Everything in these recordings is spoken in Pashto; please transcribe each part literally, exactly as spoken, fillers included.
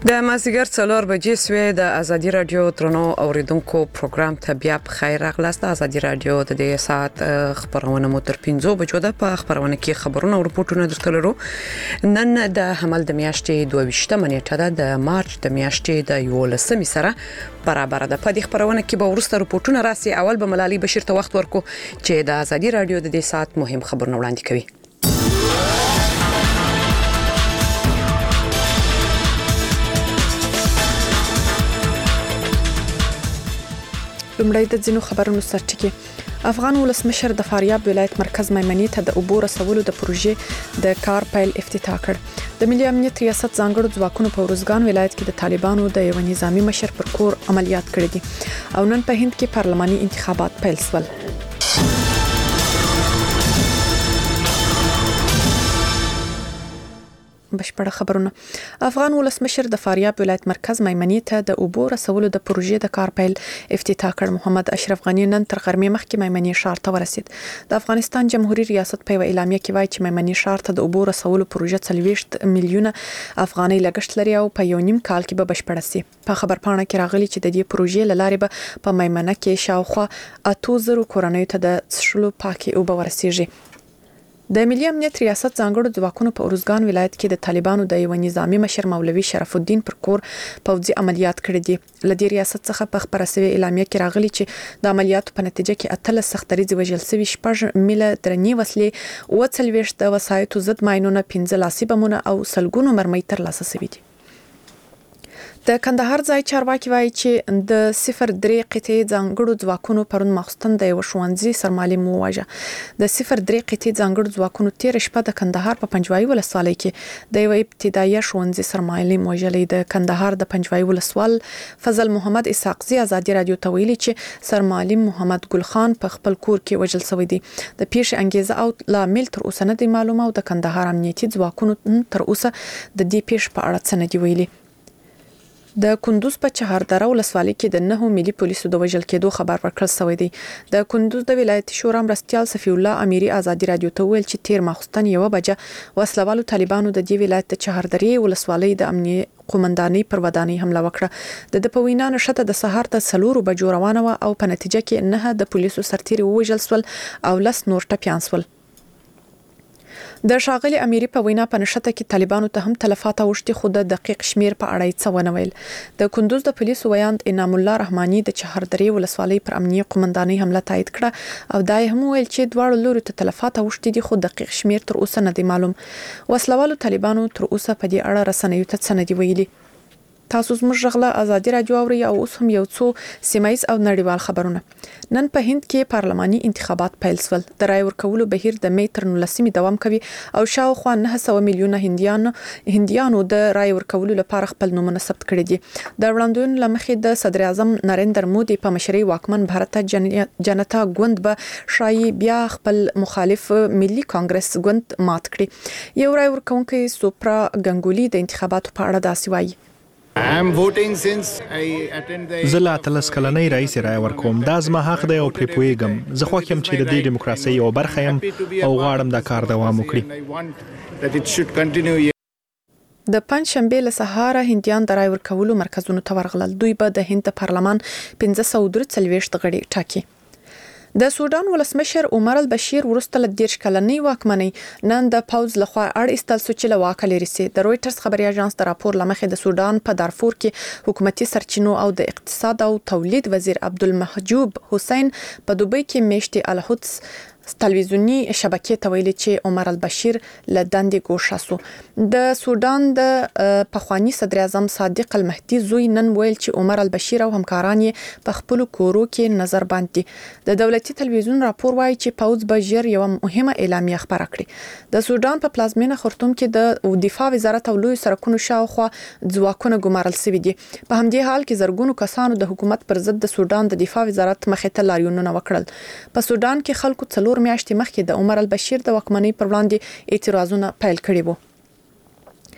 د مازیګر څلور بجې سوې د ازادي رادیو ترنو اوریدونکو پروګرام ته بیا په خیر راغلاست. ازادي رادیو د دې ساعت خبرونه مو تر پنځو بجو ده. په خبرونه کې خبرونه او رپورټونه درته لرو. نن د حمل د میاشتې دوه ویشتمه نیټه ده د مارچ د میاشتې د یولسمې سره برابر ده. په دې خبرونه کې به ورسته رپورټونه راسي. اول به ملالي بشیر ته وخت ورکو چې د ازادي رادیو د دې ساعت مهم خبرونه وړاندې کوي. لومړی د ځینو خبرونو سرټکی. افغان ولسمشر د فاریاب ولایت مرکز میمنې ته د اوبو رسولو د پروژې د کار پیل افتتاح کړ. د ملي امنیت ریاست ځانګړو ځواکونو په ورزګان ولایت کې د طالبانو د یو نظامی مشر پر کور عملیات کړي دي او نن په هند کې پارلماني انتخابات پیل شول. بشپړه خبرونه. افغان ولسمشر د فاریاب ولایت مرکز میمنې ته د اوبو رسولو د پروژې د کار پیل افتتاح کړ. محمد اشرف غنی نن تر غرمې مخکې میمنې ښار ته ورسید. د افغانستان جمهوریت ریاست په اعلامیه کې وایي چې میمنې ښار ته د اوبو رسولو پروژه څلوېښت میلیونه افغانۍ لګښت لري او په یو نیم کال کې به بشپړه شي. په خبرپاڼه کې راغلي چې د دې پروژې له لارې به په میمنه کې شاوخوا اته زره کورنیو ته د څښلو پاکي اوبه ورسیږي. د ملي امنیت ریاست ځانګړو ځواکونو په ورزګان ولایت کې د طالبانو د یو نظامی مشر مولوي شرف الدین پر کور پوځي عملیات کړي دي. لدې ریاست څخه په خبره شوی اعلامیه کې راغلي چې د عملیاتو په نتیجه کې اتلس سختریزي وژل شوي، شپږ میله درنې وسلې، اوه څلوېښت د وسایطو ضد ماینونه، پنځه لاسي بمونه او سلګونو مرمۍ ترلاسه شوي دي. د کندهار ځای چارواکي وایي چې د صفر درې قطعې ځانګړو ځواکونو پرون ماخستن د یو ښوونځي سرمعلم وواژه. د صفر درې قطعې ځانګړو ځواکونو تیر شپه د کندهار په پنجوایي ولسوالۍ کې د یو ابتدایي ښوونځي سرمعلم وژلی. د کندهار د پنجوایي ولسوال فضل محمد اسحاقزي ازادي رادیو ته ویلي چې سرمعلم محمد ګل خان په خپل کور کې وژل شوی دی. د پیښې انګیزه او لامل تر اوسه نه دی معلومه او د کندهار امنیتي ځواکونو تر اوسه د دې پیښې په اړه څه نه دی ویلي. د کندوز په چهاردره ولسوالۍ کې د نهو ملي پولیسو د وژل کېدو خبر ورکړل شوی دی. د کندوز د ولایتي شورا مرستیال صفی الله امیری ازادي رادیو ته ویل چې تیر ماخستن یو بجه وسلوالو طالبانو د دې ولایت د چهاردرې ولسوالۍ د امنیي قومندانۍ پر ودانۍ حمله وکړه. د د په وینا نشته د سهار ته څلورو بجو روانه و او په نتیجه کې نه د پولیسو سرتیري وژل شول او لس نور ټپیان شول. د ښاغلي امیری په وینا په نشته کې طالبانو ته هم تلفات اوښتي خو د دقیق شمیر په اړه څه ونه ویل. د کندوز د پولیسو ویاند انعام الله رحماني د چهاردرې ولسوالۍ پر امنیي قومندانۍ حمله تایید کړه او دا هم ویل چې دواړو لورو ته تلفات اوښتي دي خو دقیق شمیر تر اوسه نه دی معلوم. وسلوالو طالبانو تر اوسه په دې اړه رسنیو ته څه نه دی ویلي. تاسو زموږ غږ ازادي رادیو اورئ او اوس هم یو څو سیمایز او نړیوال خبرونه. نن په هند کې پارلماني انتخابات پیل شول. د رای ورکولو بهیر د مې تر نولسمې دوام کوي او شاوخوا نه سوه میلیونه هندیانو هندیانو د رای ورکولو لپاره خپل نومونه ثبت کړي دي. د وړاندوینو له مخې د صدر اعظم نریندر مودي په مشرۍ واکمن بھارت جنتا ګوند به شایي بیا خپل مخالف ملي کانګرس ګوند مات کړي. یو رای ورکونکي سوپرا ګنګولي د انتخاباتو په اړه داسې وایي. زه لا اتلس کلنۍ راهیسې رای ورکوم. دا زما حق دی او پرې پوهېږم. زه خوښ یم چې د دې ډیموکراسۍ یوه برخه یم او غواړم دا کار دوام وکړي. د پنځ شنبې له سهاره هندیان د رای ورکولو مرکزونو ته ورغلل. دوی به د هند د پارلمان پنځه سوه درې څلوېښت غړي ټاکي. د سودان ولسمشر عمر البشیر وروسته له دېرش کلنۍ واکمنۍ نن د پوځ لخوا اړ ایستل شو چې له واکه لرې شي. د رویټرز خبري اژانس د راپور له مخې د سودان په دارفور کې حکومتي سرچینو او د اقتصاد او تولید وزیر عبدالمحجوب حسین په دوبۍ کې میشتې الهدس تلویزیونی شبکې ته ویلي چې عمر البشیر له دندې ګوښه شو. د سودان د پخوانی صدر اعظم صادق المهدي زوی نن ویل چې عمر البشیر او همکاران یې په خپل کورو کې نظر بند دي. د دولتي تلویزیون راپور وایي چې پوځ به ژر یو مهمه اعلامیه خبره کړي. د سودان په پلازمینه خرطوم کې د دفاع وزارت او لوی سرکونو شاوخوا ځواکونه ګمارل شوي دي. په همدې حال کې زرګونو کسانو د حکومت پر ضد د سودان د دفاع وزارت مخې ته لاریونونه وکړل. په سودان کې خلکو څلور میاشتې مخکې د عمر البشیر د واکمنۍ پر وړاندې اعتراضونه پیل کړي وو.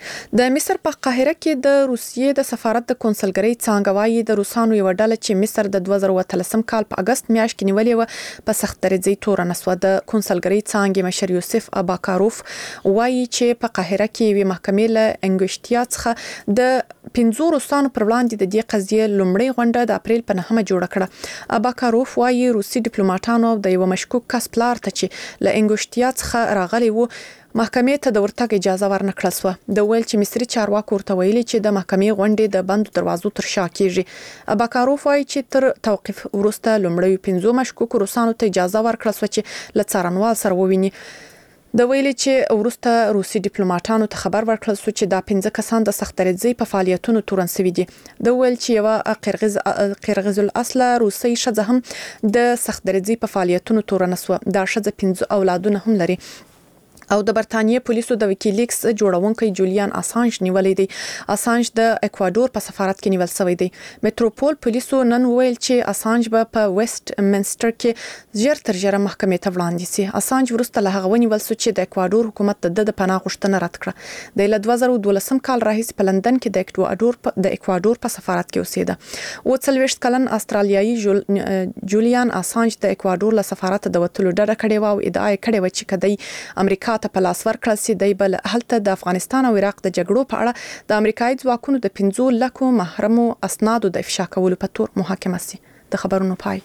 د مصر په قاهره کې د روسیې د سفارت د کنسولګرۍ څانګه وايي د روسانو یو ډله چې مصر د دوه زره اتلسم کال په اگست میاشت کې نیولې و په سخت درجه تورن اسوه. د کنسولګرۍ څانګې مشر یوسف اباکاروف وايي چې په قاهره کې وی محکمې له انګوشتیا څخه د پنځو روسانو پر وړاندې د دې قضیه لومړی غونډه د اپریل په نهمه جوړه کړه. اباکاروف وايي روسي ډیپلوماټانو د یو مشکوک کس پلار ته چې له انګوشتیا څخه راغلی وو محکمې ته د ورتګ اجازه ورنکړل سو. د ویل چې مصری چارواکو ورته ویلي چې د محکمې غونډې د بندو دروازو تر شا کیږي. اباکاروف وايي چې تر توقيف وروسته لومړی پنځو مشکوک روسانو ته اجازه ورکړل سو چې له څارنوال سره وویني. د ویلي چې وروسته روسي ډیپلوماټانو ته خبر ورکړل سو چې دا پنځه کسان د سخت درجه په فعالیتونو تورن سوي دي. د ویل چې یو قرغیز قرغیز الاصل روسي شذ هم د سخت درجه په فعالیتونو تورن سو. دا شذ پنځه اولادونه هم لري او د برتانیې پولیسو د ویکیلیکس جوړونکي جولیان اسانج نیولې دي. اسانج د اکوادور په سفارت کې نیول شوی دی. میټروپول پولیسو نن ویل چې اسانج به په ویسټ منسټر کې ژر تر ژره محکمې ته وړاندې شي. اسانج ورسته له هغه ونیول شو چې د اکوادور حکومت د د پناه غوښتنه رد کړه. د دوه زره دولسم کال راهیسې په لندن کې د اکوادور د اکوادور په سفارت کې اوسېده. او څلوېښت کلن استرالیایي جولیان اسانج د اکوادور له سفارت د وټلو ډډه کړې و او ادعا کړې و چې کدی امریکا ته په لاس ورکړل سي دی بل هلته د افغانستان او عراق د جګړو په اړه د امریکایي ځواکونو د پنځو لکو محرمو اسنادو د افشا کولو په تور محاکمه سي. د خبرونو پای.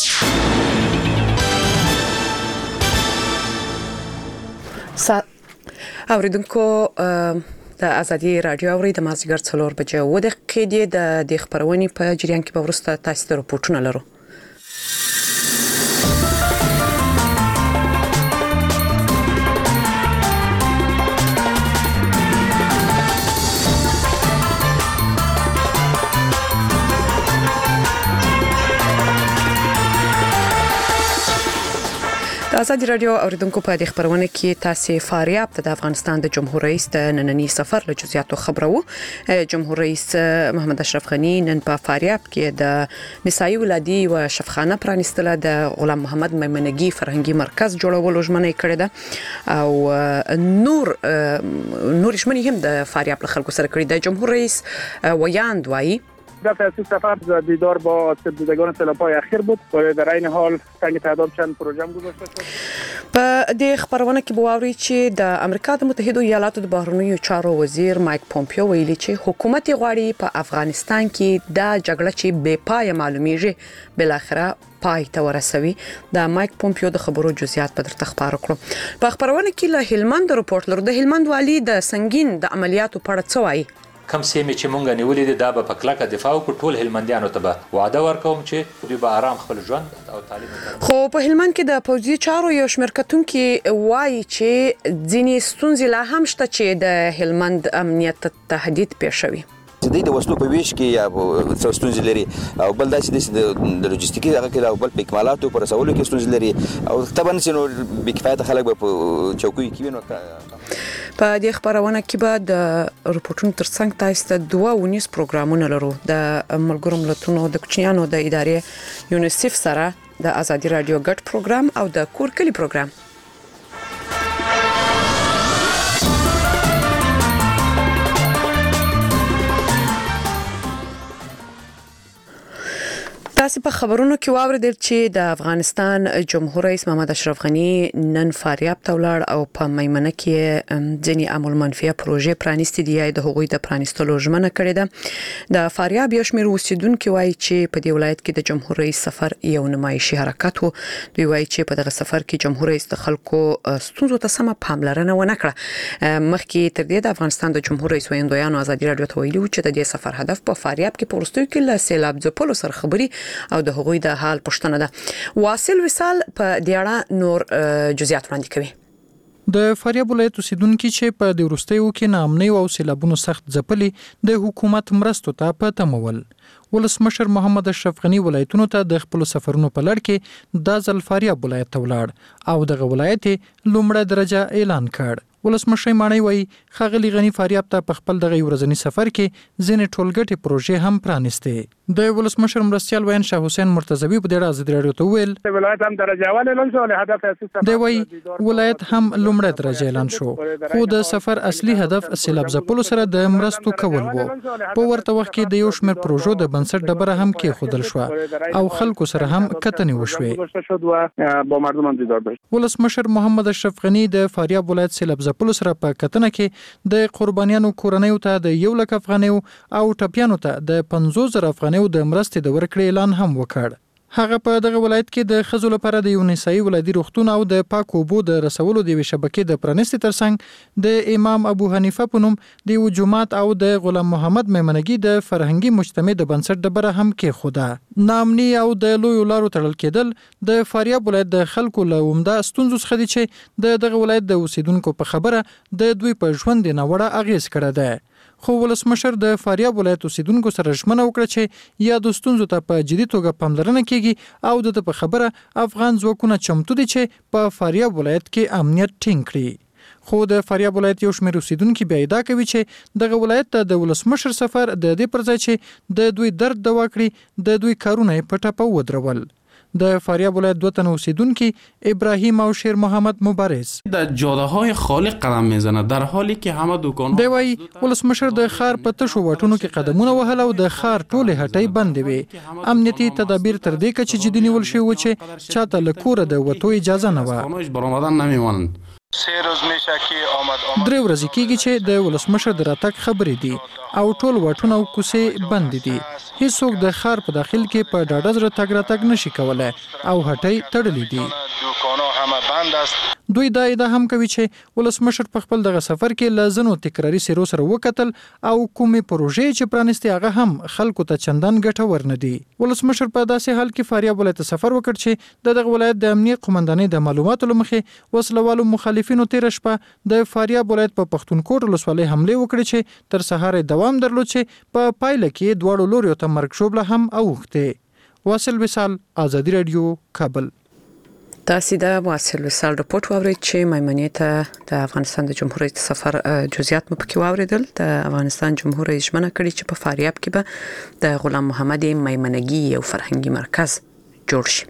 اوریدونکو د ازادي رادیو اوري د مازیګر څلور بجې و د قیدې د د خبرونې په جریان کې په ورسته تاسو ته راپورټونه لرو. ازادي رادیو اوریدونکو په دې خبرونه کې تاسو فاریاب ته د افغانستان د جمهور رئیس د نننی سفر له جزئیاتو خبرو. جمهور رئیس محمد اشرف غنی نن په فاریاب کې د نسایي ولادي او شفخانه پرانستله د غلام محمد میمنګي فرهنګي مرکز جوړولو ژمنه کړې ده او نور نور ژمنې هم د فاریاب له خلکو سره کړې ده. جمهور رئیس ویاند وایي در تأسیس سفر دیدار با سربزگان سلاپای اخیر بود و در این حال تنگ تعداد چند پروژه هم گذاشته شد. په دې خبرونه کې بواوري چې د امریکا د متحده ایالاتو د بهرنیو چارو وزیر مایک پومپیو ویلي چې حکومت غواړي په افغانستان کې د جګړه چې بې پای معلومیږي بل اخره پای ته ورسوي. د مایک پومپیو د خبرو جزئیات په درته خبرو کړو. په خبرونه کې له هلمند رپورټ لرو. د هلمند والی د سنگین د عملیاتو په اړه څه وایي. کم سیمه چې مونږ نیولې ده دا به په کلکه دفاع وکړو. ټول هلمندیانو ته به وعده ورکوم چې دوی به آرام خپل ژوند او تعلیم وکړي. خو په هلمند کې د پوځي چارو یو شمېر کتونکي وایي چې ځینې ستونزې لا هم شته چې د هلمند امنیت تهدید پیښوي. چې د وسلو په ویش کې یا ستونزې لري او بل دا چې د لوجستیکي هغه کې او بل په اکمالاتو پر رسولو کې ستونزې لري او طبعا چې نو بکفایت خلک به په چوکۍ کې وینو. په دې خبرونه کې به د رپورټونو ترڅنګ تاسو ته دوه ونیس پروګرامونه لرو. د ملګرو ملتونو د کوچنیانو د ادارې یونیسف سره د ازادي رادیو ګډ پروګرام او د کور کلی پروګرام. تاسو په خبرونو کې واوریدل چې د افغانستان جمهور رئیس محمد اشرف غنی نن فاریاب ته ولاړ او په میمنه کې ځینې عمل منفیه پروژې پرانیستي دي د هغوی د پرانیستلو ژمنه کړې ده. د فاریاب یو شمېر اوسیدونکو وایي چې په دې ولایت کې د جمهور رئیس سفر یو نمایشي حرکت وو. دوی وایي چې په دغه سفر کې جمهور رئیس د خلکو ستونزو ته سمه پاملرنه ونه کړه. مخکې تر دې د افغانستان د جمهور رئیس ویاندویانو ازادي رادیو ته ویلي چې د دې سفر هدف په فاریاب کې پورستوي کې له سیلاب ځپلو سره خبري او د هغوی د حال پوښتنه ده. واصل وصال په دې اړه نور جزئیات وړاندې کوي. د فاریاب ولایت اوسیدونکو چې په د وروستیو کې ناامنۍ او سیلابونو سخت ځپلې د حکومت مرستو ته په تمول. ولسمشر محمد اشرف غنی ولایتونو ته د خپل سفرونو په لړ کې د ځل فاریاب ولایت ته ولاړ او دغه ولایت لومړی درجه اعلان کړ. ولسمشر ماڼۍ وایي ښاغلي غني فاریاب ته په خپل دغه ورځني سفر کې ځینې ټولګټې پروژې هم پرانیستې. د ولسمشر مرستیال وین شاه حسین مرتضوی په دې ازادي راډیو ته وویل ولایت هم درجه اول اعلان شو، له هدف اساس دی وایي ولایت هم لومړی درجه اعلان شو، خو د سفر اصلي هدف سیلاب ځپلو سره د مرستو کول وو. په ورته وخت کې د یو شمېر پروژو د بنسټ ډبره هم کېښودل شوه او خلکو سره هم کتنې وشوې. ولسمشر محمد اشرف غني د فاریاب ولایت سیلاب ځپلو سره په کتنه کې د قربانیانو کورنیو ته د یو لک افغانیو او ټپیانو ته د پنځوس زره افغانیو د مرستې د ورکړې اعلان هم وکړ. هغه په دغه ولایت کې د ښځو لپاره د یو نسایي ولادي روغتون او د پاکو اوبو د رسولو د یوې شبکې د پرانیستې ترڅنګ د امام ابو حنیفه په نوم د یو جومات او د غلام محمد میمنګي د فرهنګي مجتمع د بنسټ ډبره هم کېښوده. ناامني او د لویو لارو تړل کېدل د فاریاب ولایت د خلکو له عمده ستونزو څخه دي چې د دغه ولایت د اوسیدونکو په خبره د دوی په ژوند ناوړه اغیز کړی دی. خو ولسمشر د فاریاب ولایت اوسیدونکو سره ژمنه وکړه چې یا د ستونزو ته په جدي توګه پاملرنه کیږي او د په خبره افغان ځواکونه چمتو دي چې په فاریاب ولایت کې امنیت ټینګ کړي. خو د فاریاب ولایت یو شمېر اوسیدونکي بیا ادعا کوي چې دغه ولایت ته د ولسمشر سفر د دې پر ځای چې د دوی درد دوا کړي د دوی کارونه په ټپه ودرول. د فاریاب ولایت دو تن اوسیدونکي ابراهیم او شیر محمد مبارز در جاده های خالی قدم میزنه در حالی که همه دکان دی وایي ولسمشر د ښار په تشو واټونو کې قدمونه وهل او د ښار ټولې هټۍ بندې وې. امنیتي تدابیر تر دې کچې جدي نیول شوي وو چې چاته له کوره د وتو اجازه نه وه. درې ورځې کېږي چې د ولسمشر د راتګ خبرې دي او ټول واټونه او کوڅې بند دي. هیڅوک د ښار په داخل کې په ډاډه زړه تګ راتګ نشي کولی او هټۍ تړلې دي. دوی دا ادعا هم کوي چې ولسمشر په خپل دغه سفر کې له ځینو تکراري څیرو سره وکتل او کومې پروژې چې پرانیستې هغه هم خلکو ته چندان ګټور نه دي. ولسمشر په داسې حال کې فاریاب ولایت سفر وکړ چې د دغه ولایت د امنیت قومندانۍ د معلوماتو له مخې وسلوالو مخالفینو تېره شپه د فاریاب ولایت په پښتونکوټ ولسوالۍ حملې وکړې چې تر سهار دوام درلود چې په پا پایله کې دواړو لوریو ته مرګ شوبله هم اوښتې. واصل وصال، ازادي راډیو، کابل. تاسو د واصل وصال رپورت واورئ چې میمنې ته د افغانستان د جمهور رئیس سفر جزئیات مو پکې واوریدل. د افغانستان جمهور رئیس ژمنه کړې چې په فاریاب کې به د غلام محمد میمنګي یو فرهنګي مرکز جوړ شي.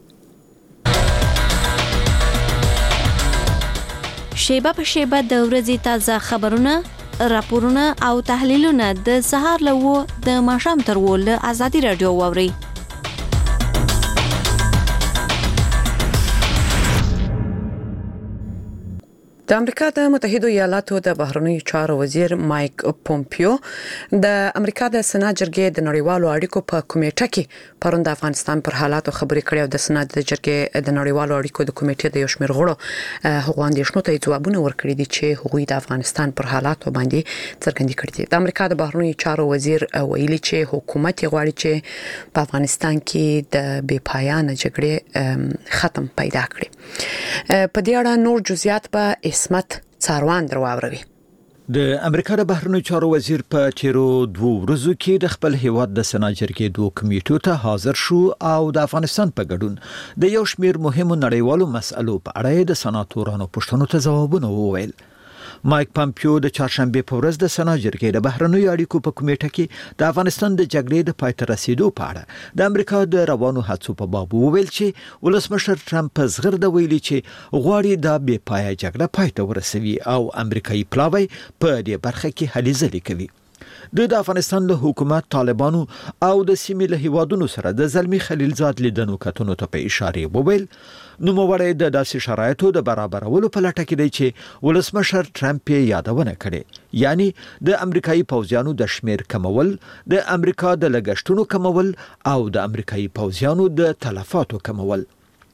شیبه په شیبه د ورځې تازه خبرونه، راپورونه او تحلیلونه د سهار له و د ماښام تر و له ازادي راډیو واورئ. د امریکا د متحده ایالاتو د بهرنیو چارو وزیر مایک پومپیو د امریکا د سنا جرګې د نړیوالو اړیکو په کمیټه کې پرون د افغانستان پر حالاتو خبرې کړې او د سنا د جرګې د نړیوالو اړیکو د کمیټې د یو شمېر غړو هغوی اندېښنو ته ځوابونه ورکړي دي چې هغوی د افغانستان پر حالاتو باندې څرګندې کړې دي. د امریکا د بهرنیو چارو وزیر ویلي چې حکومت غواړي چې په افغانستان کې د بې پایانه جګړې ختم پیدا کړي. په دې اړه نور جزئیات به اسمت څاروان درواوروي. د امریکا د بهرنیو چارو وزیر په تیرو دوه ورځو کې د خپل هیواد د سنا جرګې دوه کمیټو ته حاضر شو او د افغانستان په ګډون د یو شمېر مهمو نړیوالو مسألو په اړه د سناتورانو پوښتنو ته ځوابونه وویل. مایک پامپیو د چهارشنبه په ورځ د سنا جرګې د بهرنیو اړیکو په کمیټه کې د افغانستان د جګړې د پای ته رسیدو په اړه د امریکا د روانو هڅو په باب وویل چې ولسمشر ټرمپ په زغرده ویلي چې غواړي د بې پایه جګړه پای ته ورسوي او امریکایي پلاوی په دې برخه کې هلې ځلې کوي. د افغانستان له حکومت، طالبانو او د سیمې له هیوادونو سره د زلمی خلیلزاد لیدنو کتنو ته په اشاره وویل نوموړی د داسې شرایطو د برابرولو په لټه کې دی چې ولسمشر ټرمپ یې یادونه کړې، یعنی د امریکایي پوځیانو د شمیر کمول، د امریکا د لګښتونو کمول او د امریکایي پوځیانو د تلفاتو کمول.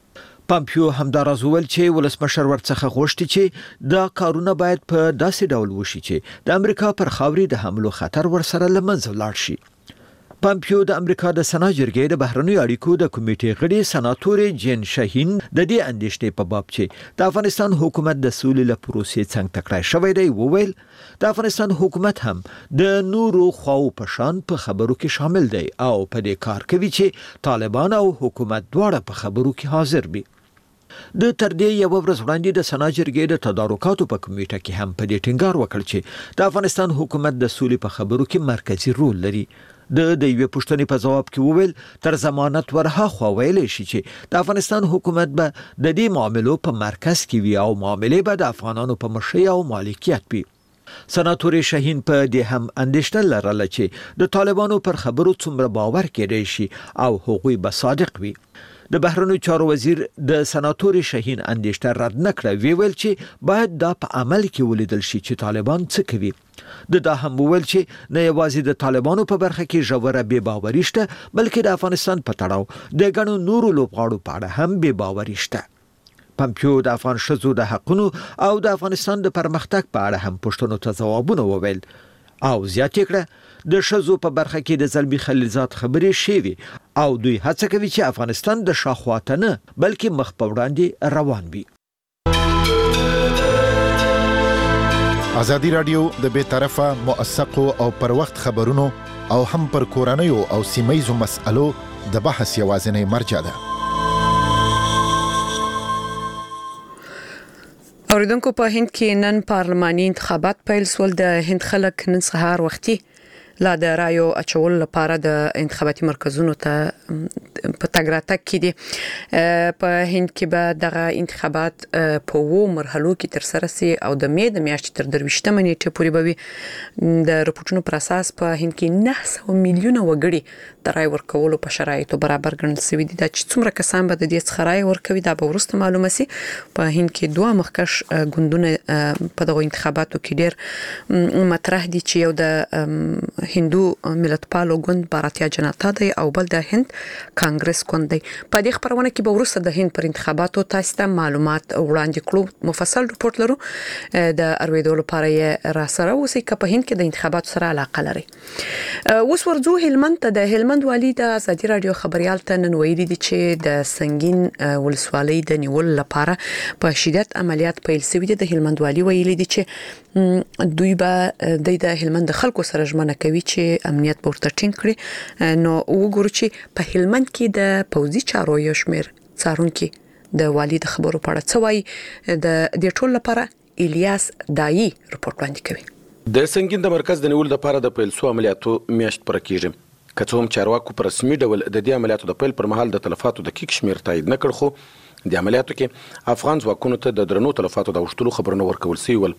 پامپیو همداراز وویل چې ولسمشر ورڅخه غوښتي چې دا کارونه باید په داسې ډول وشي چې د امریکا پر خاورې د حملو خطر ورسره له منځه لاړ شي. پامپیو د امریکا د سنا جرګې د بهرنیو اړیکو د کمیټې غړي سناتورې جین شاهین د دې اندېښنې په باب چې د افغانستان حکومت د سولې له پروسې څنګه تکړه شوی دی وویل د افغانستان حکومت هم د نورو خواو په شان په خبرو کې شامل دی او په دې کار کوي چې طالبان او حکومت دواړه په خبرو کې حاضر وي. د تر دې یو ورځ وړاندې د سنا جرګې د تدارکاتو په کمیټه کې هم په دې ټینګار وکړ چې د افغانستان حکومت د سولې په خبرو کې مرکزی رول لري. د د یوې پوښتنې په جواب کې وویل تر ضمانت ورهاخوا ویلی شي چې د افغانستان حکومت به د دې معاملو په مرکز کې وي او معاملې به د افغانانو په مشرۍ او مالکیت وي. سناتور شاهین په دې هم اندېښنه لرله چې د طالبانو پر خبرو څومره باور کېدای شي او هغوی به صادق وي. د بهرنیو چارو وزیر د سناتور شاهین اندېښنه رد نکړه، وی ویل چې باید دا په عمل کې ولیدل شي چې طالبان څه کوي. د دا هم ویل چې نه یوازې د طالبانو په برخه کې ژوره بې باوري شته، بلکې د افغانستان په تړاو د ګڼو نورو لوبغاړو په اړه هم بې باوري شته. پمپیو د افغان ښځو د حقونو او د افغانستان د پرمختګ په اړه هم پوښتنو ته ځوابونه وویل او زیاته کړه د ښځو په برخه کې د زلمی خلیلزاد خبرې شوي او دوی هڅه کوي چې افغانستان د شاخواته نه بلکې مخ په وړاندې روان وي. ازادي رادیو د بې طرفه موثقو او پر وخت خبرونو او هم پر کورنیو او سیمایي مسألو د بحث یوازینی مرجع ده. اوریدونکو په هند کې نن پارلماني انتخابات پیل سول. د هند خلک نن سهار وختي لا د رایو اچول لپاره د انتخاباتي مرکزونو ته په تګ راتګ کې دي. په هند کې به دغه انتخابات په وو مرحلو کې تر سره سي او د مې د میاشتې تر درویشتمه نیټه پورې به وي. د رپورټونو پر اساس په هند کې نه سوه میلیونه وګړي د رای ورکولو په شرایطو برابر ګڼل شوي دي. دا چې څومره کسان به د دې څخه رای ورکوي دا به وروسته معلومه سي. په هند کې دوه مخکش ګوندونه په دغه انتخاباتو کې ډېر مطرح دي چې یو د هندو ملتپالو ګوند بھارتیا جنتا دی او بل د هند کانګرس ګوند دی. په دې خبرونه کې به وروسته د هند پر انتخاباتو تاسو ته معلومات وړاندې کړو. مفصل رپورت لرو د ارویدو لپاره یې را سره اوسئ که په هند کې د انتخاباتو سره علاقه لري. اوس ورځو هلمند ته. د هلمند والی د ازادي رادیو خبريال ته نن ویلي دي چې د سنگین ولسوالۍ د نیول لپاره په شدت عملیات پیل شوي دي. د هلمند والی ویلي دي چې دوی به د هلمند خلکو سره ژمنه کوي چې امنیت به ورته ټینګ کړي. نو وګورو چې په هلمند کې د پوځي چارو یو شمېر څارونکي د والي د خبرو په اړه څه وایي. د دې ټول لپاره الیاس دایی رپورټ وړاندې کوي. د سنگین د مرکز د نیول لپاره د پیل سو عملیاتو میاشت پر کېږي. که څه هم چارواکو پر رسمي ډول د دې عملیاتو د پیل پر مهال د تلفاتو د کیک شمیر تایید نه کړ، خو د عملیاتو کې افغان ځواکونو ته د درنو تلفاتو د اوښتلو خبرونه ورکول شوي ول.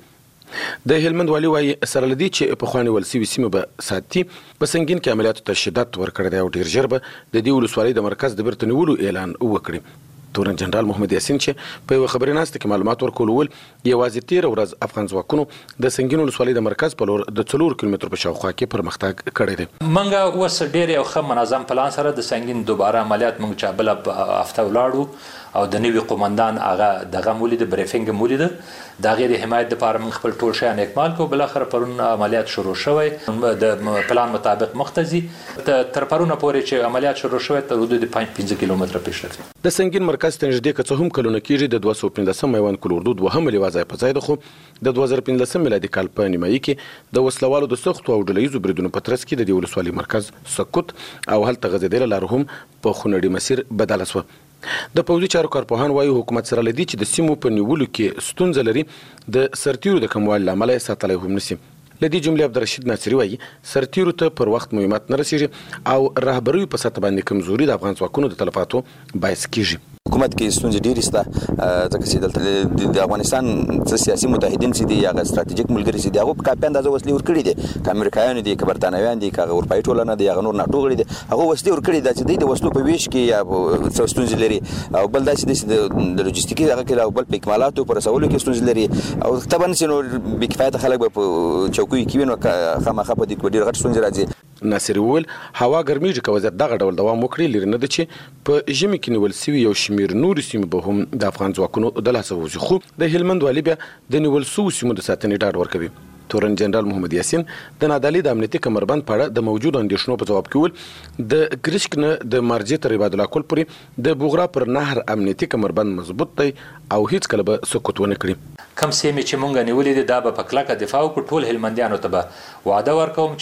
د هلمند والي وايي سره لدی چې په خواني ولسي سیمه به ساتي په سنگین کې عملیاتو ته شدت ورکړی دی او ډیر ژر به د دې ولسوالۍ د مرکز د بیرته نیولو اعلان وکړي. تورن جنرال محمد یاسین چې په یو خبري ناسته کې معلومات ورکول ول یوازې تیر ورځ افغان ځواکونو د سنگین ولسوالۍ د مرکز په لور د څلور کیلومتر په شاوخوا کې پرمختګ کړی دی. منګه اوس ډیر یو ښه منظم پلان سره د سنگین دوباره عملیات موږ چې بل هفته ولاړو او د نوی قومندان هغه دغه مولید بریفینګ مولید د غیر حمایت لپاره من خپل ټول شیان اکمال کو. بل اخر پرون عملیات شروع شوی د پلان مطابق مختزي تر پرونه پورې چې عملیات شروع شوی تر حدود پنځه کیلومتره پیشرفت. د سنگین مرکز ته نږدې که څه هم کلونه کېږي د دوه سوه پنځلسم میوند کل اردو دوهم لوازه په ځای ده، خو د دوه زره پنځلسم میلادي کال په نیمایي کې د وسلوالو د سختو او ډلهییزو بریدونو په ترڅ کې د دې ولسوالۍ مرکز سقوط او هلته غځېدلې لار هم په خونړي مسیر بدله شوه. د پوځي چارو کارپوهان وايي حکومت سره لدی چې د سیمو په نیولو کې ستونزه لري د سرتیرو د کموالي لامل یې ساتلی هم نشي. لدی جملې عبدالرشید ناصري وايي سرتیرو ته پر وخت مهمات نه رسیږي او رهبري په سطح باندې کمزوري د افغان ځواکونو د تلفاتو باعث کیږي. حکومت کې ستونزې ډېرې شته ځکه چې دلته د افغانستان څه سیاسي متحدین چې دي هغه ستراتیژیک ملګري چې دي هغه په کافي اندازه وسلې ورکړي دي، که امریکایان دي که برتانویان دي که هغه اروپایي ټولنه دي هغه نور ناټو غړي دي هغه وسلې ورکړي دي چې دوی د وسلو په ویش کې یا څه ستونزې لري او بل داسې دي چې د لوجستیکي هغه کې او بل په اکمالاتو په رسولو کې ستونزې لري او طبعا چې نو بې کفایته خلک به په چوکیو کې وي نو خامخا په دې کې ډېر غټ ستونزې راځي. ناصري وویل هوا ګرمیږي که وضعیت دغه ډول دوام وکړي لري نه ده چې په ژمي کې نیول سوي یو شمېر نورې سیمې به هم د افغان ځواکونو د لاسه ووځي، خو د هلمند والي بیا د نیول سوو سیمو د ساتنې ډاډ ورکوي. تورن جنرال محمد یاسین د نادعلي د امنیتي کمربند په اړه د موجودو اندېښنو په جواب کې وویل د ګرشک نه د مارجې تر عبادالله کل پورې د بوغرا پر نهر امنیتي کمربند مضبوط دی او هیڅ کله به سقوط ونه کړي. کم سیمې چې مونږ نیولې دي دا به په کلکه دفاع وکړو. ټول هلمندیانو ته به وعده ورکوم چې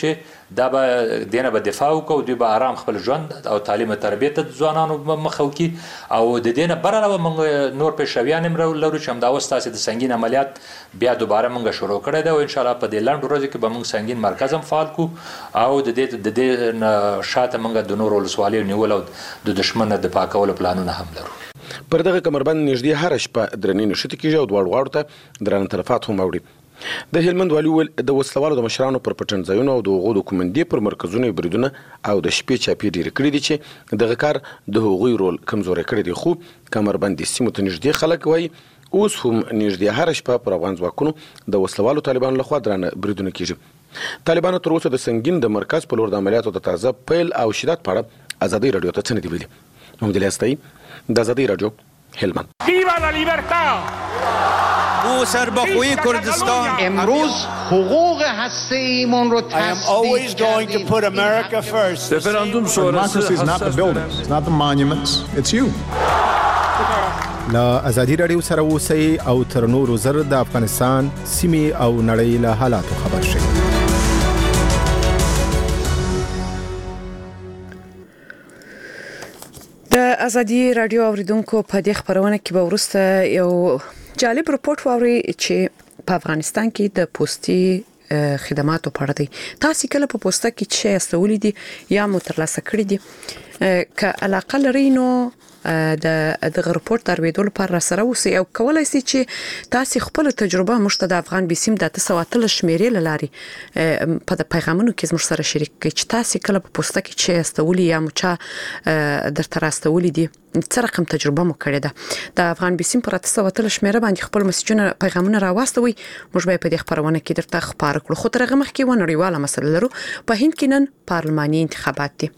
دا به دینه به دفاع وکړو دوی به آرام خپل ژوند او تعلیم او تربیت د ځوانانو مخه وکړي او د دینه بر علاوه موږ نور پیشرویان هم لرو چې همدا اوس تاسې د سنگین عملیات بیا دوباره موږ شروع کړی دی او ان شاء الله په دې لنډ ورځو کې به موږ سنگین مرکز هم فعال کړو او د دې د دې شاته موږ د نور ولسوالیو نیول او د دشمن د پاکولو پلانونه هم لرو. پر دغه کمربند نږدې هر شپه درنې نښتې کېږي او دواړو غاړو ته درانه تلفات هم اوړي. د هلمند والي وویل د وسلوالو د مشرانو پر پټنځایونو او د هغو د کومندې پر مرکزونو بریدونه او د شپې چاپې ډېرې کړي دي چې دغه کار د هغوی رول کمزوری کړی دی. خو کمربندي سیمو ته نږدې خلک وایي اوس هم نږدې هر شپه پر افغان ځواکونو د وسلوالو طالبانو لخوا درانه بریدونه کېږي. طالبانو تر اوسه د سنگین د مرکز په لور د عملیاتو د تازه پیل او شدت په اړه ازادي رادیو ته څه نه دي ویلي. محمد علی استایی د ازادي رادیو هلمند. ویوا لا لیبرتا او سربخوی کردستان امروز حقوق هسته‌ایمون رو تصدیق کردیم. Referendum Democracy is not the buildings, it's not the monuments, it's you. لا ازادي رادیو سره اوسئ او تر نورو زر د افغانستان سیمې او نړۍ له حالاتو خبر شئ. د ازادي رادیو اوریدونکو په دې خبرونه کې به ورسته یو جالب رپورت ووري چې په افغانستان کې د پوستي خدماتو په اړه دی. تاسو کله په پوسټه کې چې استولې دي یا مو ترلاسه کړې دي ک علاقه لري نو د د رپورت درویدو لپاره سره اوسئ او کولای شئ چې تاسو خپل تجربه مشته د افغان بیسیم د تاسو اتل شمیرې لاري په پیغامونو کې زموږ سره شریک کړئ چې تاسو کله په پوسټه کې چې استولې یا مو چا درته راستولې دي څه رقم تجربه مو کړې ده. د افغان بیسیم پر تاسو اتل شمیره باندې خپل مسجونه پیغامونه راوستوي موږ به په دې خبرونه کې درته خبر کړو. خو ترغه مخکې ونړیواله مسله لرو. په هند کې نن پارلماني انتخابات دي.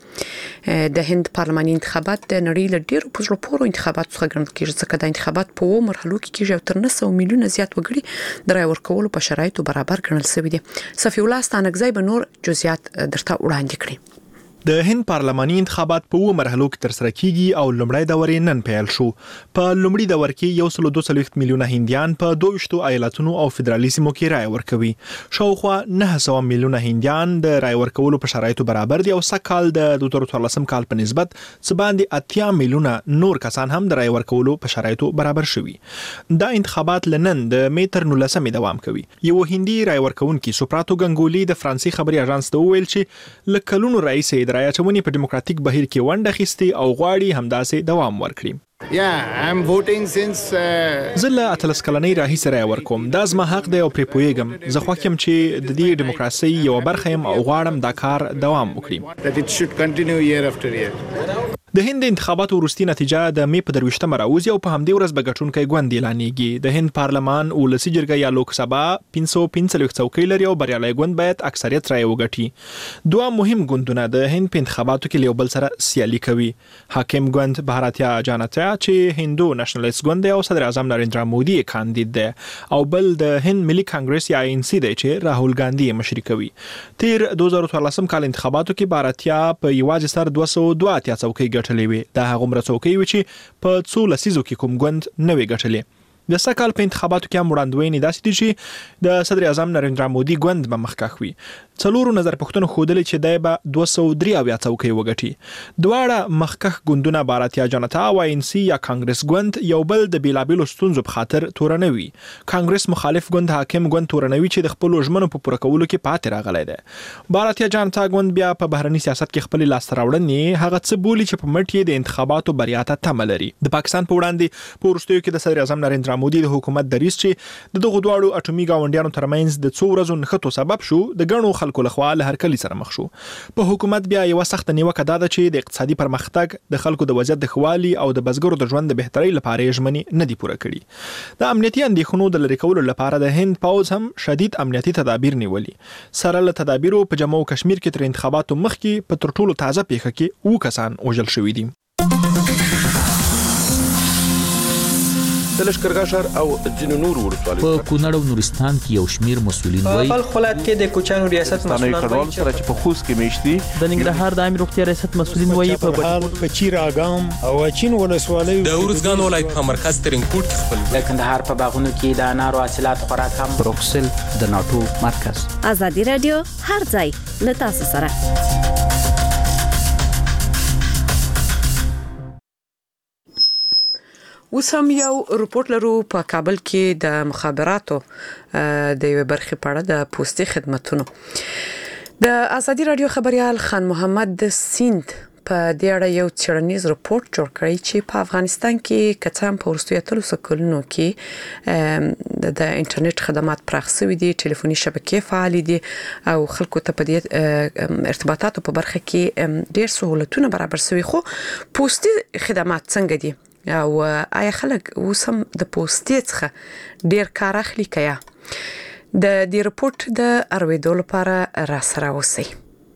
د هند پارلماني انتخابات د نړۍ له ډیرو په زړه پورو انتخابات څخه ګڼل کېږي ځکه د انتخابات په وو مرحلو کې کېږي او تر نه سوه میلیونه زیات وګړي د رای ورکولو په شرایطو برابر ګڼل شوي دي. صفي الله ستانکزی به نور جزئیات درته وړاندې کړي. د هند پارلماني انتخابات په و مرحلو کې تر سره کیږي او لومړی دورې نن پیل شو. په لومړي دور کې یو سل دوه څلوېښت میلیونه هندیان په دوه ویشت ایالتونو او فدرالي سیمو کې رای ورکوي. شاوخوا نه سوه میلیونه هندیان د رای ورکولو په شرایطو برابر دي او سږ د دوه زره څوارلسم کال په نسبت څه باندې اتیا میلیونه نور کسان هم د رای ورکولو په شرایطو برابر شوي. دا انتخابات لنن د می تر نولسمې دوام کوي. یو هندي رای ورکونکي سوپراتو ګنګولي د فرانسې خبري اژانس ته وویل چې لکلونو رئیس رای اچونې په دیموکراتیک بهیر کې ونډه اخیستې او غواړي همداسې دوام ورکړي. Yeah, I'm voting since زه له اتلس کلنۍ راهیسې رای ورکوم. دا زما حق دی او پرې پوهیږم. زه خوښ یم چې د دې دیموکراسۍ یوه برخه یم او غواړم دا کار دوام وکړي. that it should continue year after year. د هند انتخاباتو وروستۍ نتیجه د می په درویشتمه راوځي او په همدې ورځ به ګټونکی ګوند اعلانېږي. د هند پارلمان ولسي جرګه یا لوکسبا پنځه سوه پنځه څلوېښت څوکۍ لري او بریالی ګوند باید اکثریت رای وګټي. دوه مهم ګوندونه د هند په انتخاباتو کې له یو بل سره سیالي کوي. حاکم ګوند بهاراتیا جانتا چې هندو نېشنلست ګوند دی او صدر اعظم نریندرا مودي کاندید دی او بل د هند ملي کانګرس یا آی ان سی دی چې راهول ګاندي مشري کوي. تیر دوه زره څوارلسم کال انتخاباتو کې بهاراتیا په یوازې سر دوه سوه دوه اتیا څوکۍ ګټلې وي. دا هغه عمره څوکۍ وي چې په څو لسیزو کې کوم ګوند نه وي ګټلې. د سږ کال په انتخاباتو کې هم وړاندوینې داسې دي چې د صدر اعظم نریندرا مودي ګوند به مخکښ وي. څلورو نظر پوښتنو ښودلې چې دی به دوه سوه درې اویا څوکۍ وګټي. دواړه مخکښ ګوندونه بهاراتیا جنتا او آی ان سی یا کانګرس ګوند یو بل د بیلابیلو ستونزو په خاطر تورنوي. کانګرس مخالف ګوند حاکم ګوند تورنوي چې د خپلو ژمنو په پوره کولو کې پاتې راغلی دی. بهاراتیا جنتا ګوند بیا په بهرني سیاست کې خپلې لاسته راوړنې هغه څه بولي چې په مټ یې د انتخاباتو بریا ته تمه لري. د پاکستان په وړاندې په وروستیو کې د صدر اعظم نریندرا مودي د حکومت دریځ چې د دغو دواړو اټومي ګاونډیانو ترمنځ د څو ورځو نښتو سبب شو د ګڼو خلکو لخوا له هرکلي سره مخ شو. په حکومت بیا یوه سخته نیوکه دا ده چې د اقتصادي پرمختګ د خلکو د وضعیت د ښه والي او د بزګرو د ژوند د بهترۍ لپاره یې ژمنې نه دي پوره کړي. د امنیتي اندېښنو د لرې کولو لپاره د هند پوځ هم شدید امنیتي تدابیر نیولي. سره له تدابیرو په جموں و کشمیر کې تر انتخاباتو مخکې په تر ټولو تازه پیښه کې اووه کسان وژل شوي دي. د لشکرګاه ښار او ځینو نورو ولسوالیو په کونړ او نورستان کې یو شمیر مسؤلین وایي په خپل ولایت کې د کوچانو ریاست مسؤلان وایي چې په خوست کې میشتي د ننګرهار د عامه روغتیا ریاست مسؤلین وایي په بهال په چیر اګام او اچین ولسوالیو د ورزګان ولایت په مرکز ترینکوټ کې خپل د کندهار په باغونو کې د انارو حاصلات خوراک هم بروکسل د ناتو مرکز. ازادي رادیو هر ځای له تاسو سره. اوس هم یو رپورت لرو په کابل کې د مخابراتو د یو برخې په اړه د پوسټي خدماتونو. د ازادي رادیو خبريال خان محمد د سیند په دې اړه یو څېړنیز رپورت جوړ کړی چې په افغانستان کې کڅام په ورستیو اتلو سکلونو کې د انټرنیټ خدمات پراخ شوي دي، ټلیفوني شبکې فعال دي او خلکو ته په دې ارتباطاتو په برخه کې ډېر سہولتونه برابر شوي. خو پوسټي خدمات څنګه دي او آیا خلک اوسم د پوسټي څخه ډیر کار اخلي کیا؟ د دې رپورت د ارویدو لپاره را سره اوسئ.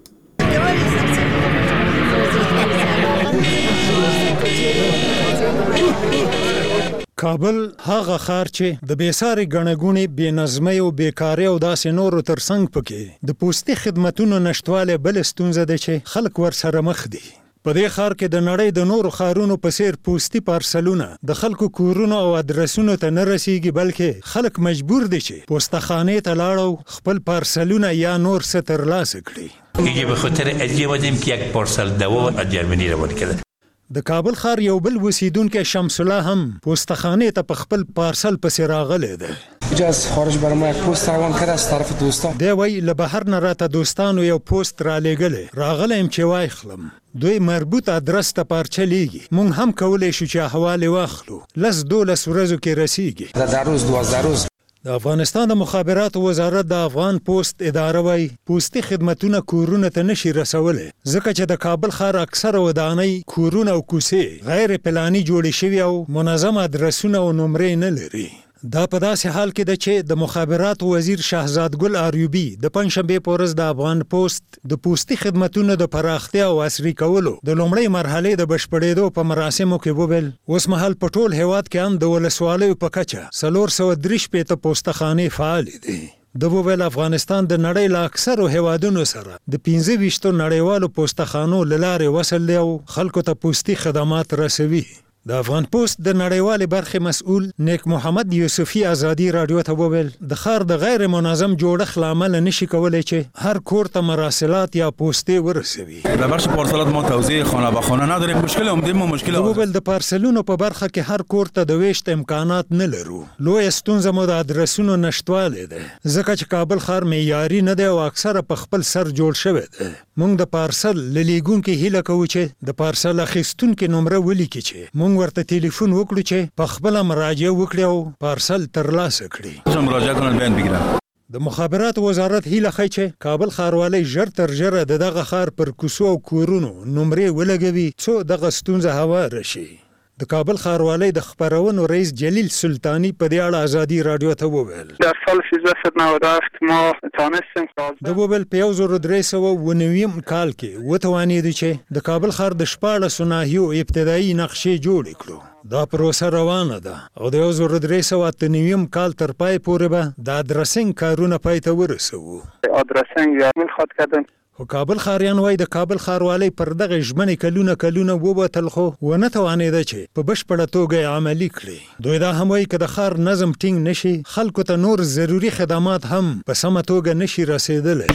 کابل هغه ښار چې د بیساري ګڼګونې بېنظمۍ او بیکارۍ او داسې نورو ترڅنګ پکې د پوسټي خدمتونو نشتوالی بل ستونزه ده چې خلک ورسره مخ دي. په دې ښار کې د نړۍ د نورو ښارونو په څیر پوسټي پارسلونه د خلکو کورونو او ادرسونو ته نه رسیږي، بلکې خلک مجبور دي چې پوسټخانې ته لاړ خپل پارسلونه یا نور څه ترلاسه کړي. که به خاطر ادیه بودیم که یک پارسل دوا از جرمنی روان کرده. د کابل ښار یو بل اوسیدونکی شمس الله هم پوسټخانې ته په خپل پارسل پسې راغلی دی. از خارج برای ما یک پست روان کرد از طرف دوستان. دی وایي له بهر نه راته دوستانو یو پوسټ رالیږلی، راغلی یم چې واخلم. دوی مربوط ادرس ته پارچه لیږي. مونږ هم کولی شو چې احوال واخلو. لس دولس ورځو کې رسیږي. در روز دوازده روز. د افغانستان د مخابراتو وزارت د افغان پوسټ اداره وایي پوسټي خدمتونه کورونه ته نشي رسولی، ځکه چې د کابل ښار اکثره ودانۍ، کورونه او کوڅې غیر پلاني جوړې شوي او منظم ادرسونه او نمرې نه لري. دا په داسې حال کې ده چې د مخابراتو وزیر شهزاد ګل آریوبي د پنځشنبې په ورځ د افغان پوسټ د پوسټي خدمتونو د پراختیا او عصري کولو د لومړۍ مرحلې د بشپړېدو په مراسمو کې وویل اوس مهال په ټول هیواد کې هم د ولسوالیو په کچه څلور سوه درې شپېته پوسټخانې فعالې دي. د وویل افغانستان د نړۍ له اکثرو هیوادونو سره د پنځه ویشتو نړیوالو پوسټخانو له لارې وصل دی او خلکو ته پوسټي خدمات رسوي. د افغان پوسټ د نړیوالې برخې مسؤل نیک محمد یوسفي ازادي رادیو ته وویل د ښار د غیر منظم جوړښت له امله نشي کولی چې هر کور ته مراسلات یا پوسټې ورسوي. در بخش پارسلات ما توزیع خانه به خانه نداریم، مشکل عمده ما مشکل د وویل د پارسلونو په برخه کې هر کور ته د ویشت امکانات نه لرو. لویه ستونزه مو د ادرسونو نشتوالی ده، ځکه چې کابل ښار معیاري نه دی او اکثره په خپل سر جوړ شوی دی. موږ د پارسل له لیږونکي هیله کوو چې د پارسل اخیستونکي نمره ولیکي چې موږ ورته ټلیفون وکړو چې په خپله مراجعه وکړي او پارسل ترلاسه کړي. مراجعه کنن بیان بگیرن. د مخابراتو وزارت هیله ښیي چې کابل ښاروالی ژر تر ژره د دغه ښار پر کوڅو او کورونو نمرې ولګوي څو دغه ستونزه هواره شي. د کابل ښاروالۍ د خبرونو رئیس جلیل سلطانی په دې اړه ازادي رادیو ته وویل در سال سیزده نود و هفت ما توانستیم د وویل په یو زر درې سوه اوه نوي کال کې وتوانېدو چې د کابل ښار د شپاړسو ناحیو ابتدایي نقشې جوړې کړو. دا پروسه روانه ده او د یو زر درې سوه اته نوي کال تر پای پورې به د ادرسینګ کارونه پای ته ورسوو. ادرسینګ یا ملخواد کردن خو کابل ښاریان وایي د کابل ښاروالۍ پر دغه ژمنې کلونه کلونه ووتل خو ونه توانېده چې په بشپړه توګه عملي کړي. دوی دا هم وایي که د ښار نظم ټینګ نشي خلکو ته نور ضروري خدمات هم په سمه توګه نشي رسېدلی.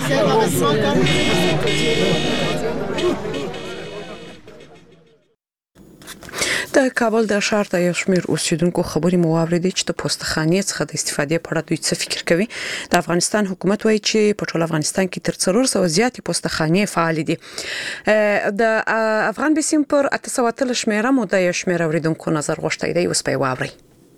د کابل د ښار د یو شمېر اوسیدونکو خبرې مو واورېدې چې د پوسټخانې څخه د استفادې په اړه دوی څه فکر کوي. د افغانستان حکومت وایي چې په ټول افغانستان کې تر څلور سوه زیاتې پوسټخانې فعالې دي. د افغان بیسیم پر اته سوه اتلس شمېره مو د یو شمېر اورېدونکو نظر غوښتی دی. اوس به یې واورئ.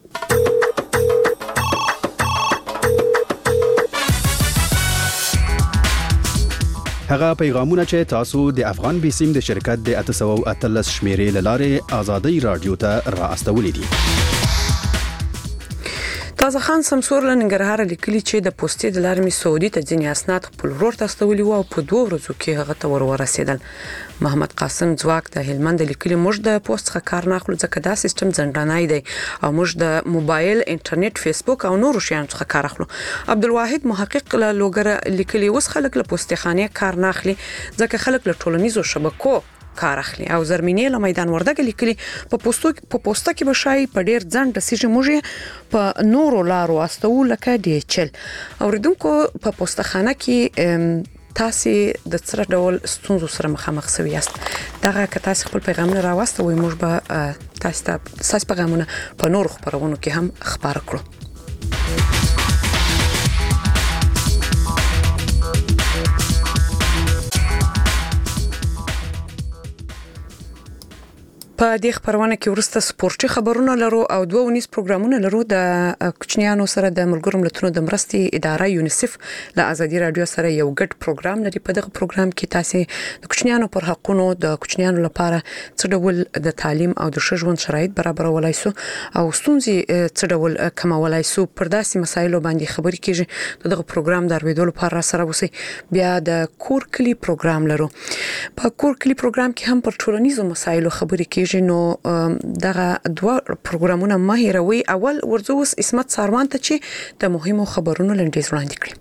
هغه پیغامونه چې تاسو د افغان بیسیم د شرکت د اته سوه اتلس شمیرې له لارې آزادۍ رادیو ته را استولې دي. تازه خان سمسور له ننګرهار لیکلي چې د پوسټې د لارې سعودي ته ځینې اسناد خپل ورور ته استولي وو او په دوه ورځو کې هغه ته ور ورسېدل. محمد قاسم ځواک د هلمند لیکلي موږ د پوسټ څخه کار نه اخلو ځکه دا سیستم ځنډنای دی او موږ د موبایل انټرنیټ فیسبوک او نورو شیانو څخه کار اخلو. عبدالواحد محقق له لوګر لیکلي اوس خلک له پوسټ خانه کار نه اخلي ځکه خلک له ټولنیزو شبکو کار اخلي. او زرمینې له میدان وردګ لیکلي په پوسټو په پوسټه کې بشای په ډیر ځند رسیږي موږ په نورو لارو استو لکه ډي ایچ ال. اوریدونکو په پوسټه خانه کې تاسو د څه ډول ستونزو سره مخامخ شوي یاست؟ دغه که تاسو خپل پیغامونه راوستوي موږ به تاسو ته تاسو پیغامونه په نورو خبرونو کې هم خبر کړو. په دې خبرونه کې ورسته سپورتي خبرونه لرو او دوه ونیس پروګرامونه لرو. د کوچنیانو سره د ملګرو ملتونو د مرستې اداره یونیسف له ازادي رادیو سره یو ګډ پروګرام لري. په دغه پروګرام کې تاسو د کوچنیانو پر حقوقو د کوچنیانو لپاره څه ډول د تعلیم او د ښه ژوند شرایط برابرولای شو او ستونزې څه ډول کمولای شو پر داسې مسایلو باندې خبرې کیږي. دغه پروګرام د اړویدو لپاره سره وسی. بیا د کور کلی پروګرام لرو. په کور کلی پروګرام کې هم پر ټولنیزو مسایلو خبرې کیږي. نو دغه دوه پروګرامونه ما هیروي. اول ورزوس اسمت ساروان ته چې د مهمو خبرونو لنډیز وړاندې کړي.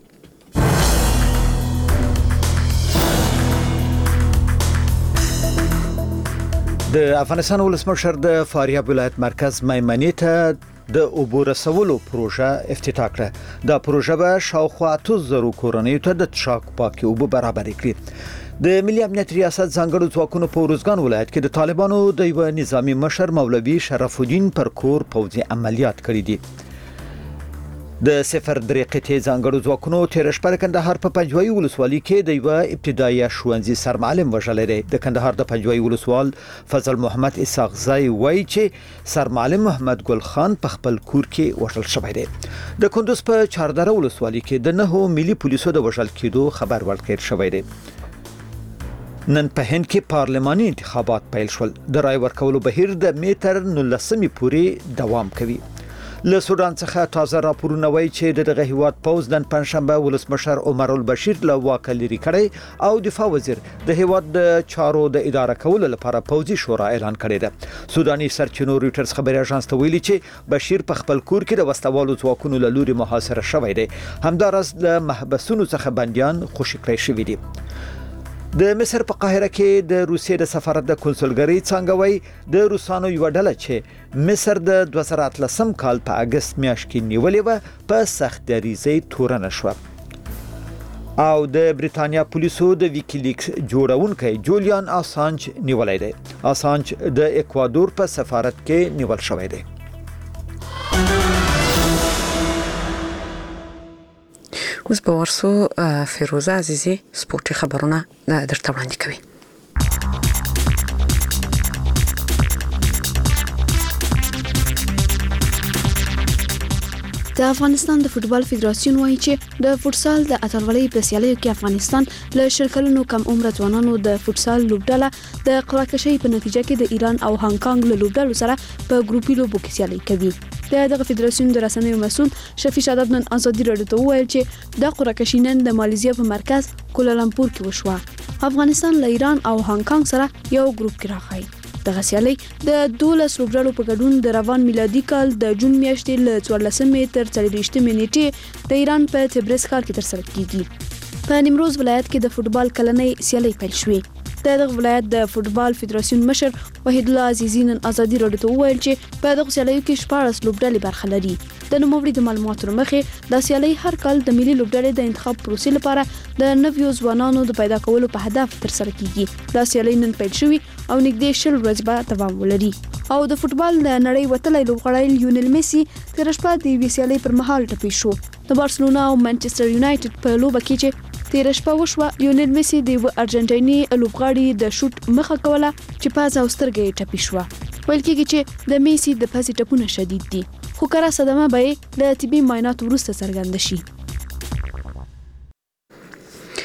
د افغانستان ولسمشر د فاریاب ولایت مرکز میمنې ته د اوبو رسولو پروژه افتتاح کړه. دا پروژه به شاوخوا اته زره کورنیو ته د څښاک پاکې اوبه برابر کړي. د ملي امنیت ریاست ځانګړو ځواکونو په روزګان ولایت کې د طالبانو د یو نظامی مشر مولوي شرف الدین پر کور پوځي عملیات کړي دي. د صفر درې قطعې ځانګړو ځواکونو تیر شپه کندهار په پنجوایي ولسوالۍ کې د یو ابتدایي ښوونځي سرمعلم وژلی دی. د کندهار د پنجوایي ولسوال فضل محمد اسحاق زای وایي چې سرمعلم محمد ګل خان په خپل کور کې وژل شوی دی. د کندوز په چاردره ولسوالۍ کې د نهو ملي پولیسو د وژل کېدو خبر ورکړل شوی دی. نن په هند کې پارلماني انتخابات پیل شول. د رای ورکولو بهیر د میتر نولسمې پورې دوام کوي. له سودان څخه تازه راپورونه وایي چې دغه هیواد پوز نن پنځشنبه ولسمشر عمر البشیر له واکه لري کړی او دفاع وزیر د هیواد د چارو د اداره کولو لپاره پوځي شورا اعلان کړی دی. سوداني سرچینو رويټرز خبري اژانس ته ویلي چې بشیر په خپل کور کې د وسوالو ځواکونو له لوري محاصره شوی دی. همدارس له محبسونو څخه بنديان خوشي کړی شوی دي. د مصر په قاهره کې د روسیې د سفارت د کنسولګری څنګه وای د روسانو یو ډله چې مصر د دوه زره اتلسم کال په اگست میاشت کې نیولې و په سخت دریزې تورنه شو. او د بریتانیا پولیسو د ویکیلیکس جوړونکي جولیان اسانج نیولې دی. اسانج د اکوادور په سفارت کې نیول شوی دی. اوس به ورسو فیروزه عزیزی سپورتي خبرونه درته وړاندې کوي. د افغانستان د فوتبال فدراسیون وایي چې د فوتسال د اتلولۍ په سیالیو کې افغانستان له شرکلونو کم عمر ځوانانو د فوتسال لوبډله د قراکشۍ په نتیجه کې د ایران او هانګ کانګ له لوبډلو سره په ګروپي لوبو کې سیالي کوي. دغه فدراسیون د رسنیو مسؤل شفیع شاداب نن ازادي راډیو ته وویل چې د قراکشۍ نن د ماليزیا په مرکز کوالالمپور کې وشوه. افغانستان له ایران او هانګ کانګ سره یو ګروپ کې راغی. دغه سیالي د دولس لوبډلو په ګډون د روان میلادي کال د جون میاشتې له څوارلسمې تر څلوېښتمې نیټې د ایران په تبریز ښار کې ترسره کیږي. په نیمروز ولایت کې د فوتبال کلنۍ سیالي پیل شوې. دغه ولایت د فوتبال فدراسیون مشر وحید الله عزیزی نن ازادي راډیو ته وویل چې په دغه سیالیو کې شپاړس لوبډلې برخه لري. د نوموړي د معلوماتو مخې د سیالي هر کال د ملي لوبډلې د انتخاب پروسې لپاره د نویو ځوانانو د پیدا کولو په هدف ترسره کیږي. دا سیالي نن پیل شوې او نږدې شل ورځې به دوام ولري. او د فوتبال د نړۍ وتلی لوبغاړی لیونل میسي تیر شپه د یوې سیالۍ پر مهال ټپي شو. د بارسلونا او منچستر یونایټډ په لوبه کې چې تیر شپه وشوه لیونل میسي د ارجنټایني لوبغاړي د شوټ مخه کوله چې پاز او سترګې ټپي شو. ویل کېږي چې د میسي د پزې ټپونه شدید دي خو کره صدمه به د طبي معاینات وروسته څرګنده شي.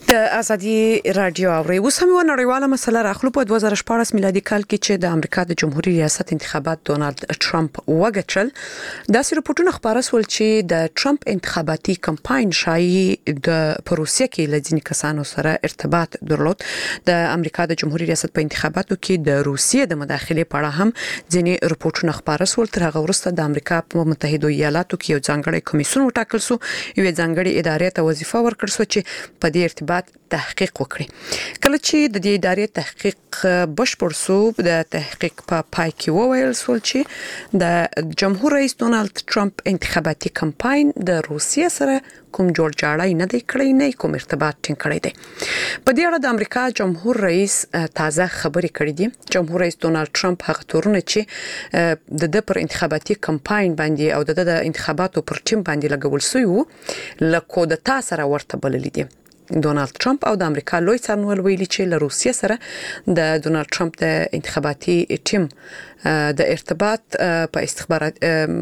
د ازادي رادیو اوري اوس هم نړیواله مسله راخلو په دوه زره شپږ میلادي کال کې چې د امریکا د جمهوریت ریاست انتخابات ډونالد ټرمپ وګټل دا سره پټونه خبره سول چې د ټرمپ انتخاباتي کمپاین شایي د پروسې کې لږنی کسانو سره ارتباط درلود د امریکا د جمهوریت ریاست په انتخاباتو کې د روسیې د مداخله په اړه هم ځینې رپورټونه خبره سول تر هغه وروسته د امریکا په متحده ایالاتو کې یو ځانګړی کمیسیون وټاکل سو یو ځانګړی ادارې ته وظیفه ورکړل سو چې په دې ارتباط تحقیق وکړي کله چې د دې ادارې تحقیق بشپړ سو د تحقیق په پای کې وویل سول چې د جمهور رئیس ډونالد ټرمپ انتخاباتي کمپاین د روسیې سره کوم جوړ جاړی نه دی کړی نه کوم ارتباط ټینګ کړی دی په دې اړه د امریکا جمهور رئیس تازه خبرې کړې دي جمهور رئیس ډونالد ټرمپ هغه تورونه چې د د پر انتخاباتي کمپاین باندې او د د انتخاباتو پر ټیم باندې لګول شوی وو لکه د تاسو ورته بلل دي ډونالد ټرمپ او د امریکا لوی څارنوال ویلي چې له روسیې سره د ډونالد ټرمپ د انتخاباتي ټیم د ارتباط په استخبارات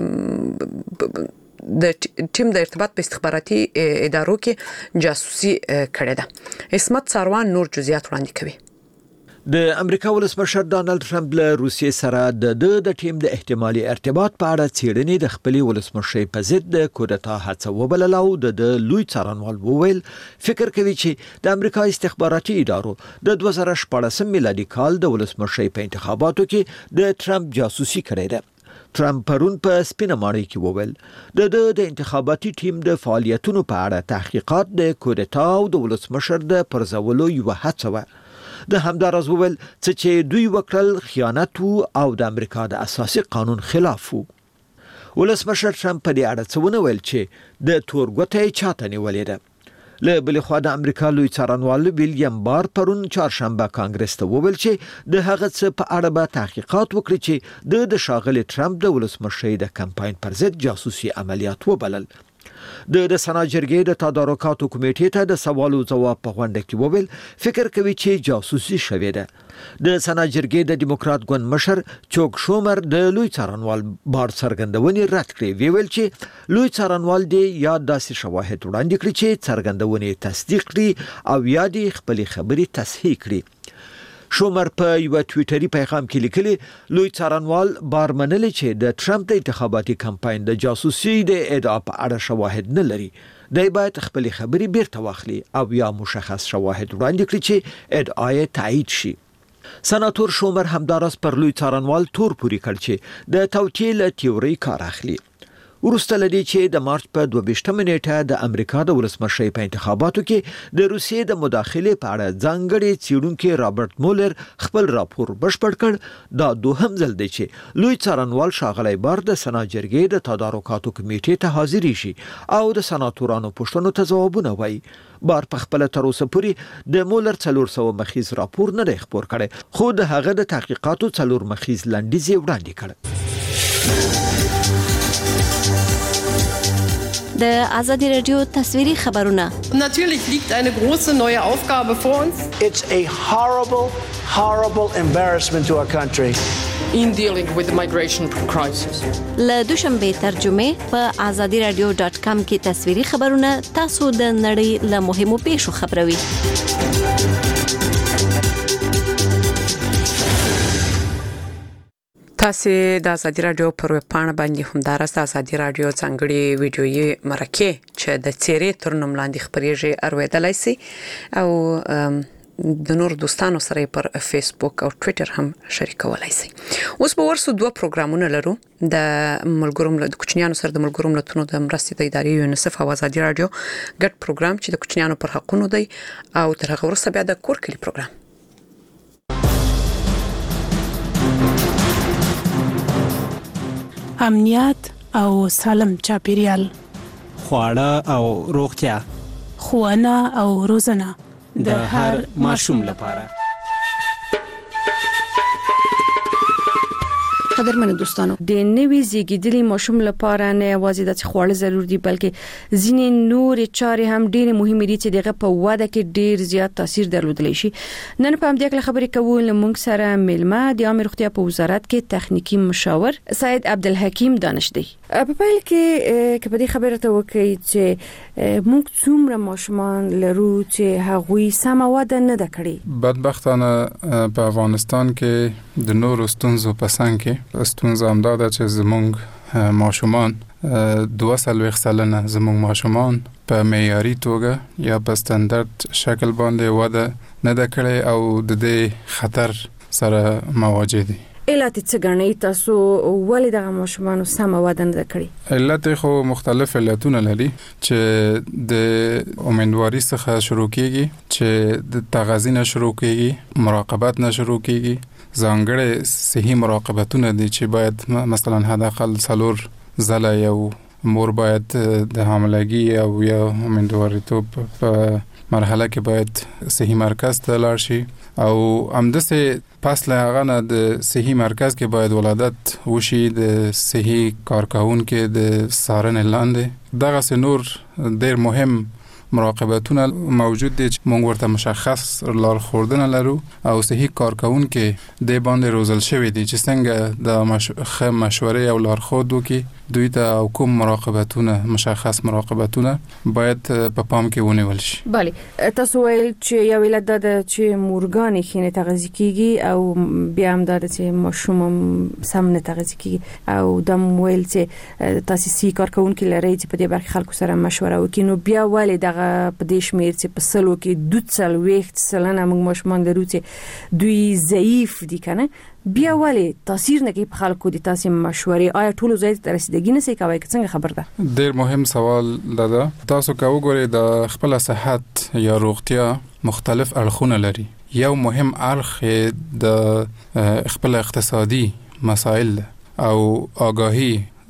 د ټیم د ارتباط په استخباراتي ادارو کې جاسوسي کړې ده اسمت ساروان نور جزئیات وړاندې کوي د امریکا ولسمشر ډانلډ ټرمپ له روسیې سره د د د ټیم د احتمالي ارتباط په اړه څېړنې د خپل ولسمشر په ضد د کودتا هڅه وبلل او د لوی څارنوال وویل فکر کوي چې د امریکا استخباراتي ادارو د دوه زره شپږ میلادي کال د ولسمشر په انتخاباتو کې د ټرمپ جاسوسي کړې ده ټرمپ پرون په سپینه ماڼۍ کې وویل د د انتخاباتي ټیم د فعالیتونو په اړه تحقیقات د کودتا او د ولسمشر د پرځولو یو هڅه و د همدارز وویل چې دوی وکړل خیانت او د امریکا د اساسي قانون خلاف وو ولسمشر ټرمپ په دې اړه څه ونه ویل چې د تورګوتې چاته نیولې ده له بل خوا د امریکا لوی څارنوال ویلیام بار پرون چهارشنبه کانګرس ته وویل چې د هغه څه په اړه به تحقیقات وکړي چې د د شاغلي ټرمپ د ولسمشر د کمپاین پر ضد جاسوسي عملیات وبلل د د سنا جرګې د تدارکاتو کمیټې ته د سوالو ځواب په غونډه کې وویل فکر کوي چې جاسوسي شوې ده د سنا جرګې د دیموکرات ګوند مشر چوک شومر د لوی څارنوال بار څرګندونې رد کړې ویل چې لوی څارنوال دی یا داسې شواهد وړاندې کړي چې څرګندونې تصدیق کړي او یا د خپل خبرې تصحیح کړي شومر په یو ټویټري پیغام کې لیکلي لوی څارنوال بار منل چې د ټرمپ د انتخاباتي کمپاین د جاسوسي د ادعا په اړه شواهد نه لري دای باید خپل خبرې بیرته واخلي او یا مشخص شواهد وړاندې کړي چې ادعا یې تایید شي سناتور شومر همدارس پر لوی څارنوال تور پوری کړ چې د توکیل تیوري کار اخلي ورسته لدی چې د مارچ په دوه ویشتمه نیټه د امریکا د ولسمشر په انتخاباتو کې د روسیې د مداخله په اړه ځانګړي څېړونکو رابرټ مولر خپل راپور بشپړ کړ دا دوهم ځل دی چې لوی څارنوال شاغلی بار د سنا جرګې د تدارکاتو کمیټې ته حاضر شي او د سناتورانو پوښتنو ته ځوابونه وایي بار په خپل تر اوسه پورې د مولر څلور سوه مخیز راپور نه دی خبر کړي خو د هغه د تحقیقاتو څلور مخیز لنډیز وړاندې کړ د ازادي رادیو تصویري خبرونه Natürlich liegt eine große neue Aufgabe vor uns. It's a horrible, horrible embarrassment to our country. In dealing with the migration crisis. له دوشنبه ترجمه په azadi radio dot com کې تصویري خبرونه تاسو د نړۍ له مهمو پیښو خبروي. تاسو د ازادي رادیو پر ویب پاڼه باندې هم درسته ازادي رادیو څنګهړي ویډیويي مرکه چې د چیرې تر نوم لاندې خبريږي ارویدلای سي او د نور دوستانو سره پر فیسبوک او ټوئیټر هم شریکولای سي. اوس به ورسو دوه پروګرامونه لرو د ملګرو ملت کوچنیانو سره د ملګرو ملتونو د مرستې د ادارې یونیسف او ازادي رادیو ګډ پروګرام چې د کوچنیانو پر حقوقو دی او تر هغه وروسته بیا د کور کلی پروګرام. امنیت او سالم چاپیریال خواړه او روغتیا ښوونه او روزنه د هر ماشوم لپاره قدرمن دوستانو د نوي زیږیدلي ماشوم لپاره نه یوازې د خواړه ضروري دي بلکې ځینې نور چارې هم ډېر مهمې دي چې دغه په واده کې ډېر زیات تاثیر درلودلی شي. نن په همدې اړه خبرې کوو لمونږ سره ملما د عامه روغتیا په وزارت کې تخنیکی مشاور سید عبدالحکیم دانش دی. په پیل کې کې په دې خبره ته وکړي چې موږ څومره ماشومان لرو چې هغوی سم واده نه ده کړې. بدبختانه په افغانستان کې د نورو ستونزو په څنګ کې ستونزه هم ده چې زموږ ماشومان دوه سلويخ سلنه زموږ ماشومان په معیاري توګه یا په ستاندرد شکل باندې واده نه ده کړې او د دې خطر سره مواجه دي. علت څه ګڼئ تاسو ولې دغه ماشومان سم واده نه کړي؟ علت خو مختلف علتونه لري چې د امیندواري څخه شروع کیږي، چې د تغذیه نه شروع کیږي، مراقبت نه شروع کیږي، ځانګړي صحي مراقبتونه دي چې باید مثلا حداقل څلور ځله یو مور باید د حاملګي او یا امیندواریتوب په مرحله کې باید صحي مرکز ته لاړ شي او همداسې پس له هغه نه د صحي مرکز کې باید ولادت وشي د صحي کارکونکو د څارنې لاندې. دغه نور ډېر مهم مراقبتونه موجود دي چې موږ ورته مشخص لارښوونه لرو او صحي کارکونکو د باندې روزل شوی دي چې څنګه د مش... مشورې او لارښود وکي دوی ته کوم مراقبتونه مشخص مراقبتونه باید په پام کې ونیول شي. بله تاسو ویل چې یو علت ده چې مورګان خینه تغذیه کیږي او بیا هم ده چې ماشوم سم نه تغذیه کیږي او د ویل چې تاسو صحي کارکونکو لري چې په دې برخه خلکو سره مشوره وکړي نو بیا ولې دغه په دې شمیر چې په سلو کې دوه سلويخ سلنه موږ ماشومان لرو چې دوی ضعیف دي کنه بیا ولې تاثیر نه کوي په خلکو دي تاسو مشورې آیا ټول ځای ته رسیدګي نه سي کوي څنګه خبر ده؟ ډېر مهم سوال ده. تاسو کو وګورئ د خپل صحت یا روغتیا مختلف اړخونه لري. یو مهم اړخ د خپل اقتصادي مسائل او آگاهی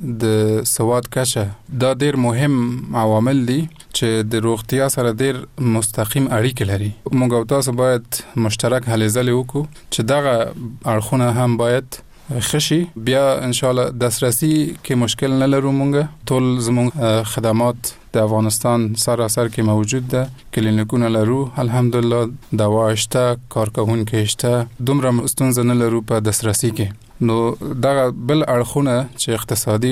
د سواد کچه دا ډېر مهم عوامل دي چې د روغتیا سره ډېر مستقیم اړیکه لري. موږ او تاسو باید مشترک هلې ځلې وکړو چې دغه اړخونه هم باید خشي. بیا ان شاء الله دسترسي کې مشکل نه لرو. موږ ټول زموږ خدمات د افغانستان سراسر کې موجود ده، کلینیکونه لرو الحمدلله، دوا شته، کارکونکو شته، دومره ستونزه نه لرو په دسترسي کې. نو دغه بل اړخونه چې اقتصادي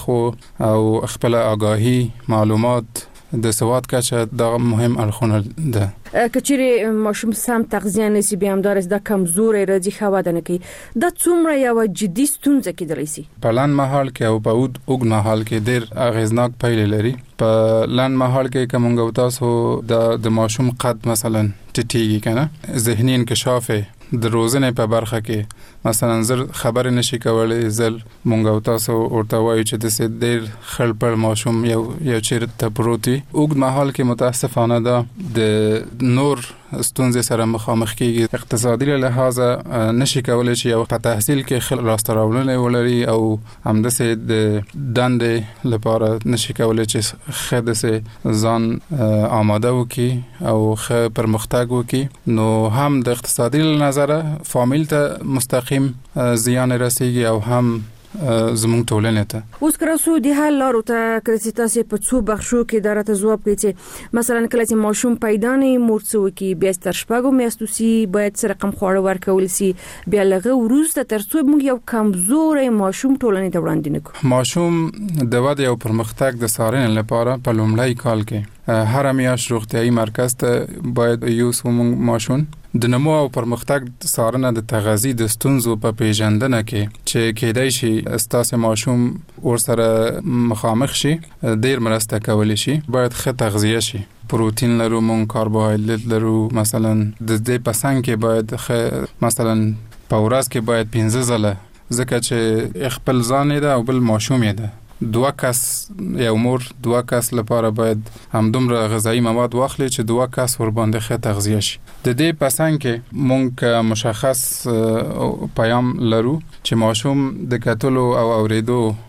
اړخ او خپل آگاهی معلومات د سواد کچه دغه مهم اړخونه ده. کچېره ماشوم سم تغذیه نشي بیا هم دارس د کمزوري راځي خواده نه کوي د څومره یو جدي ستونزه کېدلی شي. په لاند محل کې او په اوږد محل کې ډېر اغیزناک پایلې لري. په لاند محل کې کومه او تاسو د د ماشوم قد مثلا ټیټیږي کنه، ذهني انکشاف د روزنې په برخه کې مثلا زر خبر نشي کولای، زل مونږ او تاسو ورته وایو چې د سې ډېر خلپړ ماشوم یو یو چیرته پروتي اوږد محل کې متاسفانه ده د نور ستونزې سره مخامخ کیږي. اقتصادي له لحاظه نشي کولای چې یو په تحصیل کې خل راستراولنه ولري او همداسې د دندې لپاره نشي کولای چې خد سه ځان آماده وکي او خ پرمختګ وکي. نو هم د اقتصادي له نظره فامیل ته مستقیم زیان رسیږي او هم زموږ ټولنه ته. اوس کراسو د حل لارو ته کړی تاسو په څو بخښو کې درته ځواب کوي چې مثلا کله چې ماشوم پیدا نه مورڅو کې بیا تر شپږو میاشتو سي باید سره رقم خواړه ورکول سي بیا لغه ورسته تر څو موږ یو کمزورې ماشوم ټولنې ته وړاندې نکو. ماشوم د واده او پرمختګ د څارنې لپاره په لومړی کال کې هر میاشت روغتيایي مرکز ته باید یو سوم ماشوم د نمو او پرمختګ څارنه د تغذیه د ستونزو په پیژندنه کې چې کېدای شي استاسه ماشوم ورسره مخامخ شي ډیر مرسته کولی شي. باید ښه تغذیه شي، پروتین لرو، مون کاربوهایدرات لرو، مثلا د دې پسند کې باید ښه مثلا په ورځ کې باید پنځه ځله، ځکه چې خپل ځان ده او بل ماشوم ده، دوه کس یو مور دوه کس لپاره باید همدومره غذایی مواد واخلي چې دوه کس ور باندې ښه تغذیه شي. د دې پسند کې مونږ مشخص پیام لرو چې ماشوم د کتلو او اوریدو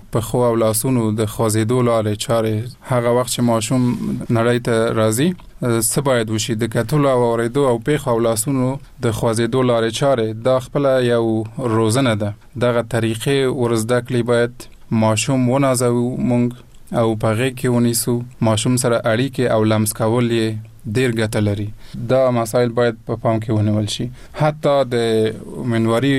په خو او لاسونو د خوځېدو لارې چارې هغه وخت چې ماشوم نړۍ ته راځي څه باید وشي د کتلو او اورېدو او پیښو او لاسونو د خوځېدو لارې چارې دا خپل یو روزنه ده دغه طریقې ورزده کړي باید ماشوم ونازو مونږ او په غېږ کې ونیسو ماشوم سره اړیکې او لمس کول یې ډېر ګټه لري دا مسایل باید په پام کې ونیول شي حتی د منوري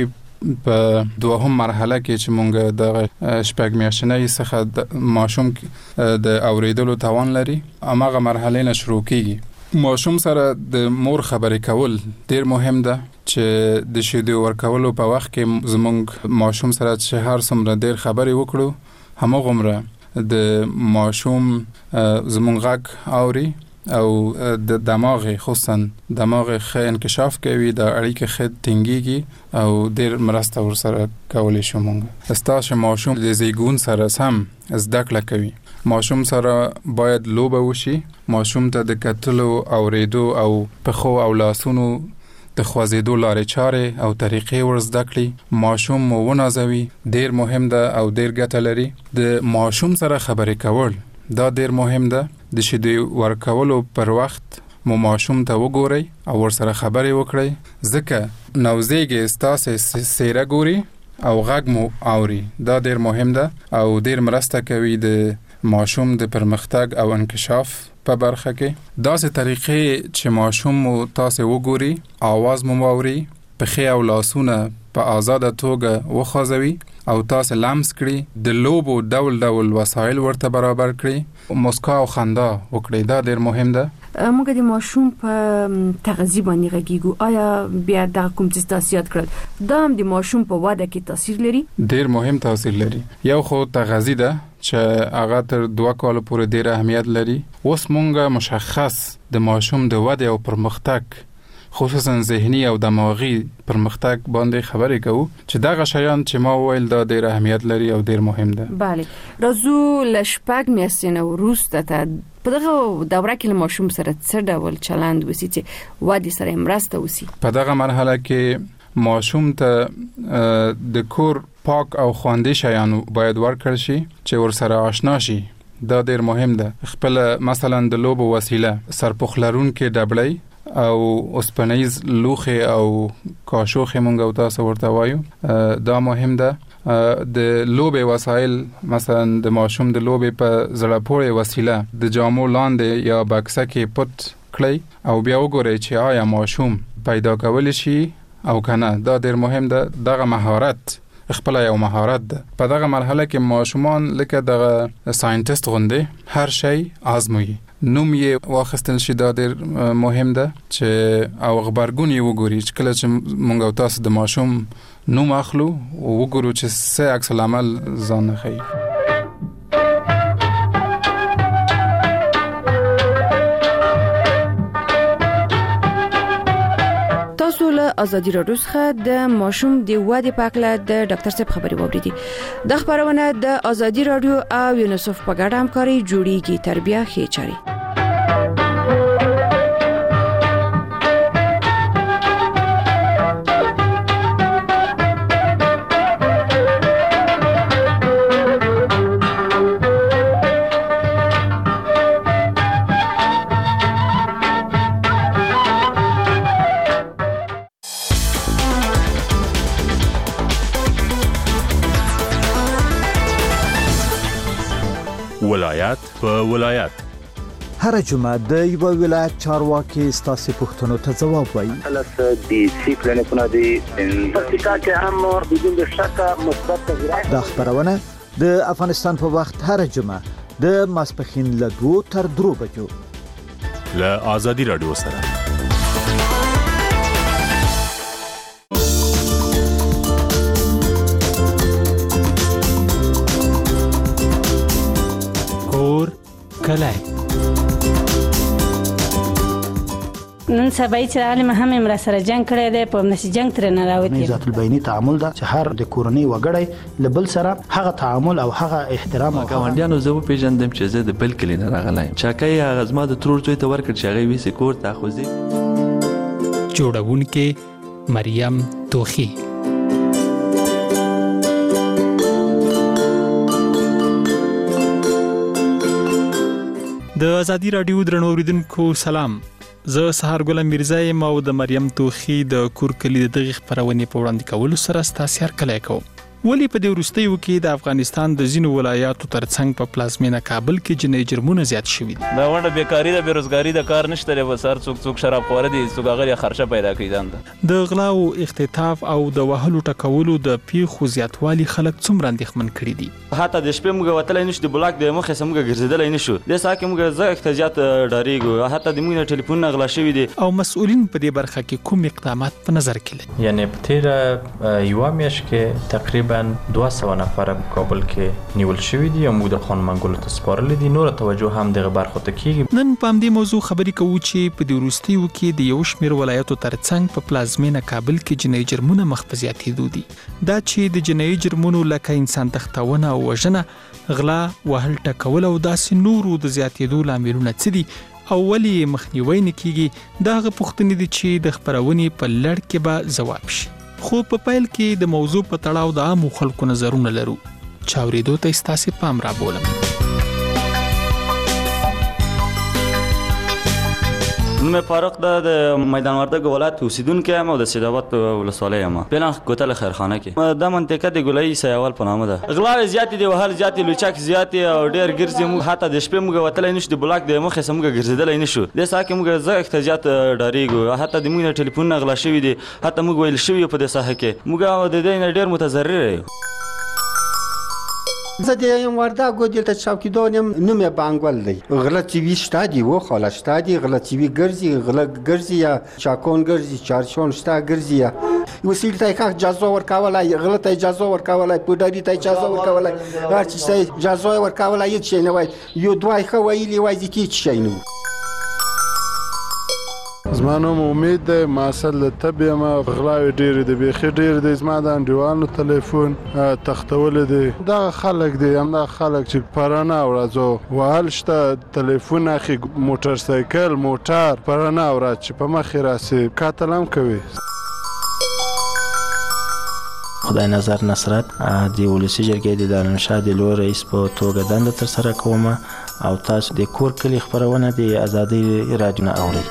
په دوهم مرحله کې چې مونږ د شپږ میاشتنۍ څخه د ماشوم د اوریدلو توان لري هماغه مرحله نه شروع کیږي ماشوم سره د مور خبرې کول ډیر مهم ده چې د شیدو ورکولو په وخت کې زمونږ ماشوم سره چې هر څومره ډیر خبرې وکړو هماغومره د ماشوم زمونږ غږ اوري او د دماغ خصوصا دماغ ښه انکشاف کوي د اړیکې ښه ټینګيږي او ډېر مرسته ورسره کولی شو مونږ ستاسو ماشوم د زیږون سره سم زده کړه کوي ماشوم سره باید لوبه وشي ماشوم ته د کتلو او ریدو او پخو او لاسونو د خوځېدو لارې چارې او طریقې ورزده کړي ماشوم مو ونازوي ډېر مهم ده او ډېر ګټه لري د ماشوم سره خبرې کول دا ډېر مهم ده د شیدو ورکولو پر وخت مو ماشوم ته وګورئ او ورسره خبرې وکړئ ځکه نوزیږي ستاسو سیره ګوري او غږ مو اوري دا ډېر مهم ده او ډېر مرسته کوي د ماشوم د پرمختګ او انکشاف په برخه کې داسې طریقې چې ماشوم مو تاسو وګوري आवाज مو اوري په خې او لاسونه په آزاده توګه وخوځوي او تاسو لمس کړي د لوبو ډول ډول وسایل ورته برابر کړي مسکا او خندا وکړي دا ډېر مهم ده موږ د ماشوم په تغذیه باندې غږیږو آیا بیا د کوم څه تاثیر کړل دا هم د ماشوم په واده کې تاثیر لري ډېر مهم تاثیر لري یو خو تغذیه ده چې هغه تر دوه کال پورې ډېر اهمیت لري اوس مونږه مشخص د ماشوم د واده او پرمختګ خصوصا ذهني او دماغي پرمختګ باندې خبرې کوو چې دا غشیان چې ما ویل دا ډېر اهمیت لري او ډېر مهم ده bale راځو لشپږ میاشتې وروسته ته په دغه دوره کې ماشوم سره څه ډول چلند وسی چې وادي سره مرسته وسی په دغه مرحله کې ماشوم ته د کور پاک او خواندې شیان باید ورکړل شي چې ورسره آشنا شي دا ډېر مهم ده خپل مثلا د لوبو وسیله سرپوخلرون کې ډبلای او اوسپنیز لوخه او کاشوخه مونږ او تاسو ورته وایو دا مهم ده د لوبې وسایل مثلا د ماشوم د لوبې په زړه پورې وسیله د جامو لاندې یا بکسه کې پټ کړئ او بیا وګورئ چې آیا ماشوم پیدا کولی شي او کنه دا ډېر مهم ده دغه مهارت خپل یو مهارت ده په دغه مرحله کې ماشومان لکه دغه ساينټیست غوندې هر شی آزموي نوم یې واخستل شي دا ډېر مهم ده چې او خبرګون یې وګوري چې کله چې مونږ او تاسو د ماشوم نوم اخلو او وګورو چې څه عکس العمل ځان ښيي ازادي راډیو څخه د ماشوم د وادي په اړه د ډاکټر صاحب خبري ووریدي د خبرونه د ازادي راډیو او یونیسف په ګډه همکاري جوړیږي تربیه خې چاري ولایت په ولایت هر جمعه د یو ولایت چارواکي ستاسو پوښتنو ته ځواب وایي البته د سیکلن په نادي پرتیکا کې هم بدون شک مثبت تغیرات د خبرونه د افغانستان په وخت هر جمعه د ماسپخین له دوه تر درو بجو له ازادي رادیو سره کلای نن سبا چې عالم هم امر سره جنگ کړی دی په نشي جنگ تر نه راوتی ذات البینی تعامل دا چې هر د کورنۍ وګړي لبل سره هغه تعامل او هغه احترام او ګاونډیانو زه په پیژندم چې زه د بل کلی نه راغلایم چاکای هغه زما د ترور ځای ته ورکړ چې هغه وی سکور تاخوزي جوړونکې مریم توخی د ازادي رادیو درنو اوریدونکو سلام. زه سهار ګل میرزا یم او د مریم توخی د کور کلی د دغه خبرونه په وړاندې کولو سره ستاسو هر کله کوم. ولی په دې وروستیو کې د افغانستان د ځینو ولایاتو ترڅنګ په پلازمینه کابل کې جنایي جرمونه زیات شوي دي. دا ونده بیکاری د بیروزګاری د کار نشته لري وسار څوک څوک شراب خور دي څوک هغه خرچه پیدا کوي دنده. د غلا او اختطاف او د وهلو ټکولو د پیښو زیاتوالی خلک څومره اندېښمن کړي دي. حتی د شپې موږ وتلای نشو د بلاک د مخه سمګه ګرځیدلای نشو. د ساکه موږ زه احتجاجات ډاریږو حتی د موږ ټلیفون غلا شوی دي او مسؤلین په دې برخه کې کوم اقدامات په نظر کې لري. یعنی په تیر یو میاشت کې تقریبا دوه سوه نفر په کابل کې نیول شوی دي او موږ د خان منګولو ته سپارل دي. نور توجه هم دغه برخه ته کیږي. نن په دې موضوع خبرې کوو چې په دې وروستیو کې د یو شمېر ولایتو ترڅنګ په پلازمینه کابل کې جنایي جرمونه مخ په زیاتېدو دي. دا چې د جنایي جرمونو لکه انسان تښتونه او وژنه، غلا، وهل ټکول او داسې نورو د زیاتېدو لاملونه څه دي او ولې مخنیوي نه کیږي، دغه پوښتنې دي چې د خبرونې په لړ کې به ځواب شي. خو په پیل کې د موضوع په تړاو د عامو خلکو نظرونه لرو. چاورېدو ته ستاسو پام را بولم. نوم فاروق د میدان وردګ ولایت اوسیدونکو یم او د سیدآباد ولسوالۍ یم. پلان کوتل خیرخانه کې د منطقه د ګولای سیاوال په نامه ده. غلا زیات دي، وهل زیات دي، لوچاک زیات او ډېر ګرځي. موږ حتی د شپې موږ وتلای نشو د بلاک د مخه سمګه ګرځیدلای نشو. د ساکه موږ زه احتجاجات ډاریږو حتی د موږ ټلیفون غلا شوی دي حتی موږ ویل شوی په دې ساحه کې موږ د دې ډېر متضرر یو. زه د یم وردګو دلته چوکیدار یم. نوم یې بانګول دی. غله تی وی شته دي و خاله شته دي غله تی وی ګرځي غله ګرځي یا چاکون ګرځي چارشون شته ګرځي یا وسیل ته ښه اجازه ورکولای غله ته اجازه ورکولای پودری ته اجازه ورکولای هر چی ته اجازه ورکولای هیڅ شي نه وای یو دوای خو ویلی وای ځکه هیڅ شي نه. زما نوم امید دی. ما اصل د طب یم. غلاوې ډېرې دي، بیخي ډېرې دي. زما د انډیوالو تلیفون تښتولی دی. دغه خلک دي همدغه خلک چې پرانه ورځو وهل شته، تلیفون اخي، موټر سایکل، موټر پرانه ورځ چې په مخې راسي قتل هم کوي. خدای نظر نصرت د ولسی جرګې د دانشاه د لوی رئیس په توګه دنده ترسره کوم او تاسو د کور کلی خبرونه د ازادي رادیو نه اورئ.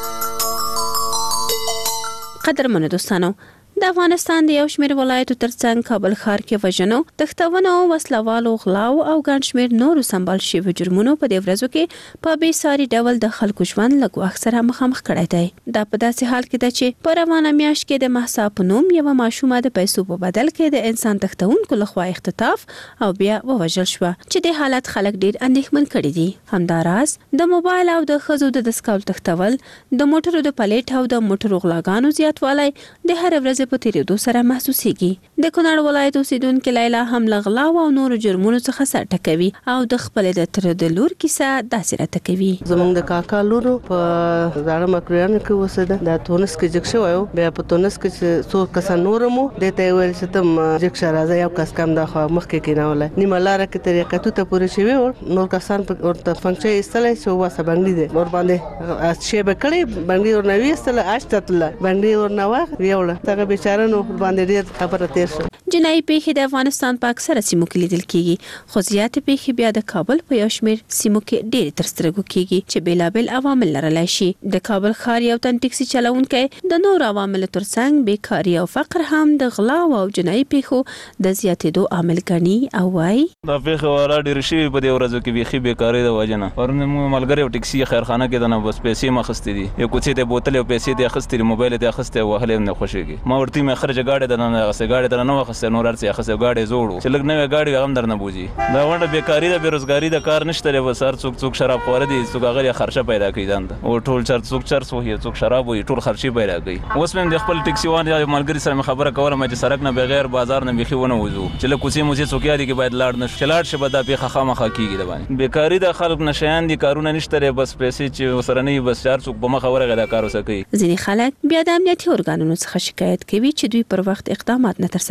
قدرمنو دوستانو، د افغانستان د یو شمېر ولایتو ترڅنګ کابل ښار کې وژنو، تښتونو، وسلوالو، غلاو او ګڼ شمېر نورو سمبال شویو جرمونو په دې ورځو کې په بې ساري ډول د خلکو ژوند له ګواښ سره مخامخ کړی دی. دا په داسې حال کې ده چې په روانه میاشت کې د مهسا په نوم یوه ماشومه د پیسو په بدل کې د انسان تښتونکو لخوا اختطاف او بیا ووژل شوه چې د حالت خلک ډېر اندېښمن کړي دي. همداراز د موبایل او د ښځو د دستکول تښتول، د موټرو د پلیټ او د موټرو غلاګانو زیاتوالی د هر ورځې په تیریدو سره محسوسیږي. د کونړ ولایت اوسیدونکې لیلا هم له غلاو او نورو جرمونو څخه سر ټکوي او د خپلې د تره د لور کیسه داسې راته کوي. زمونږ د کاکا لور په زاړه مکرویانو کې اوسېده. د تونس کې جګ شوی و. بیا په تونس کې چې څو کسان نور مو دې ته یې ویل چې ته جګ شه راځه یو کس کم دا خوا مخکې کېنولی. نیمه لاره کې تر یکتو ته پورې شوي وو. نور کسان ورته فنکچه ایستلی چې وباسه بنګړي دی ور باندې شیبه کړې بنګړي ورنه ویستله اش ته تلله بنګړي ورنه واخ ویوړه. دغه بیچاره نو باندې ډېر خبره تېر شوه. جنایي پیښې د افغانستان په اکثره سیمو کې لیدل کیږي، خو زیاتې پیښې بیا د کابل په یو شمېر سیمو کې ډېرې تر سترګو کیږي چې بېلابېل عوامل لرلی شي. د کابل ښار یو تن ټکسي چلوونکی د نورو عواملو ترڅنګ بیکاري او فقر هم د غلاو او جنایي پیښو د زیاتېدو عامل ګڼي او وایي دا پیښې ورا ډېرې شوي په دې ورځو کې بیخي بیکارۍ د وجې نه. پرون مو ملګری یو ټکسي خیرخانه کې د نه بس پیسې مې اخیستې دي، یو کوڅې ته بوتل او پیسې دې اخیستې دي، موبایل دې اخیستی او وهلی هم نه خوښېږي. ما ورته مې خرجه ګاډۍ درنه نه اخیستې، ګاډۍ درنه نه واخیستې، نور هر څه اخیستې، ګاډۍ زوړ و چې لږ نوې ګاډۍ وي هغه هم درنه بوځي. دا ونډه بیکاري ده، بېروزګاري ده، کار نشته دی. بس هر څوک څوک شراب خواره دي، څوک هغه یې خرچه پیدا کوي ځان ته، او ټول چر څوک چرس وهي، څوک شراب وهي، ټول خرچې پیدا کوي. اوس مې د خپل ټکسي وان یا ملګري سره مې خبره کوله چې سړک نه بغیر بازار نه بیخي ونه وځو چې له کوڅې موڅې څوک یادي کې باید لاړ نه شو، چې لاړ شي به دا پیښه خامخا کېږي. د باندې بیکاري ده، خلک نشیان دي، کارونه نشته دی، بس پیسې چې ورسره نه وي بس هر څوک په مخه ورغی دا کار ورسره کوي. ځینې خلک بیا د امنیتي ارګانونو څخه شکایت کوي چې دوی پر وخت اقدامات نه ترسره کوي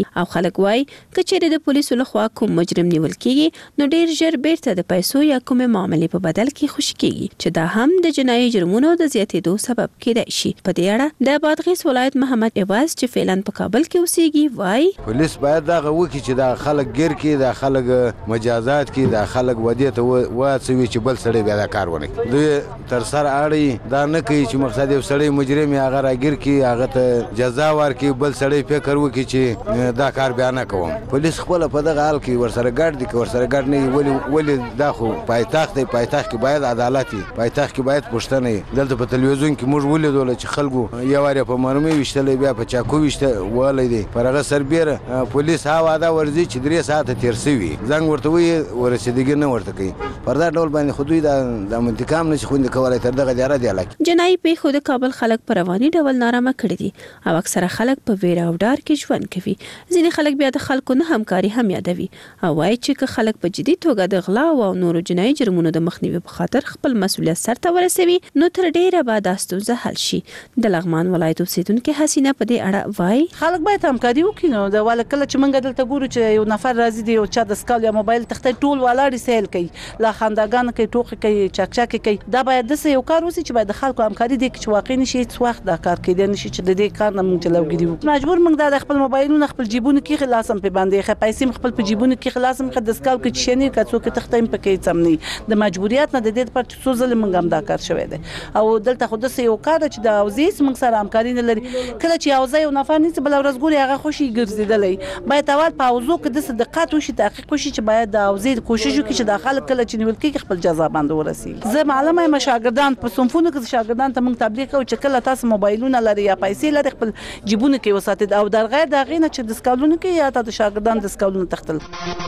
او خلک وای کچېره د پولیسو لخوا کوم مجرم نیول کیږي نو ډیر ژر بیرته د پیسو یا کومه معاملې په بدل کې خوشی کیږي چې دا هم د جنایي جرمونو د زیاتېدو سبب کېدای شي. په دې اړه د بادغیس ولایت محمد ایواز چې فعلا په کابل کې اوسېږي وای پولیس باید دا وکړي چې دا خلک ګیر کې دا خلک مجازات کې دا خلک ودی ته واڅوي چې بل سړی بیا دا کار ونه کوي. دوی تر سر اړي دا نه کوي چې مقصد یو سړی مجرم یا هغه راګیر کې هغه ته جزا ورکړي بل سړی فکر وکړي چې دا کار بیا نه کوم. پولیس خپل په دغه حال کې ورسره ګډ دي ورسره ګډ نه ولی ولی دا خو پایتخت دی پایتخت کې باید عدالت وي پایتخت کې باید پښتنه وي. دلته په تلویزیون کې موږ ولیدل چې خلکو یو واره په مرمۍ وشتلې بیا په چاکو وشته ولې دی پر هغه سربېره پولیس ها واده ورځي چې درې ساعته تیر شوي زنګ ورته وي ورسېدګي نه ورته کوي. پر دا ډول باندې خو دوی د منتقام نشي خوندې کولی تر دغه دیاره دی علاقې. جنایي پیښو د کابل خلک په رواني ډول نارامه کړي دي او اکثره خلک په ویره او ډار کې ژوند کوي. ځینې خلک بیا د خلکو نه همکاري هم یادوي او وایي چې که خلک په جدي توګه د غلا او نورو جنایي جرمونو د مخنیوي په خاطر خپل مسؤلیت سرته ورسوي نو تر ډیره به دا ستونزه حل شي. د لغمان ولایت اوسیدونکو حسینه په دې اړه وایي خلک باید همکاري وکړي. نو د والا کله چې موږ دلته ګورو چې یو نفر راځي دی او چا د سکال یا موبایل تخته ټول ولاړ سیل کوي لا خنداګان کوي ټوخي کوي چکچک کوي. دا باید د یو کار وسی چې باید د خلکو همکاري دي چې واقعي نشي هیڅ وخت دا کار کېدای نشي چې د دې کار نه موږ جلوګیری وکړو. مجبور موږ د خپل موبایلونه خپل جیبونه کې خلاصم په باندې خې پیسې خپل په جیبونه کې خلاصم خې د سکال کې چې نه کڅو کې تخته په کې څمني د مجبوریت نه د دې پر څو ځله موږ هم دا کار شوی دی او دلته خو د یو کار چې د اوزیس موږ سره همکاري نه لري. کله چې اوزه یو نفر نیسي بل ورځ ګوري هغه خوشي ګرځیدلې باید اول په اوزو کې د صدقات وشي تحقیق وشي چې باید د اوزې کوشش وکړي چې د خلک کله چې نیول کېږي خپل جزا باندې ورسي. زه معلومه یم شاګردان په صنفونو کې شاګردان ته موږ تبلیغ کوو چې کله تاسو موبایلونه لري یا پیسې لري خپل جیبونه کې وساتئ او در غیر د غینه چې د سکالونو کې یا د شاګردان د سکالونو تختل.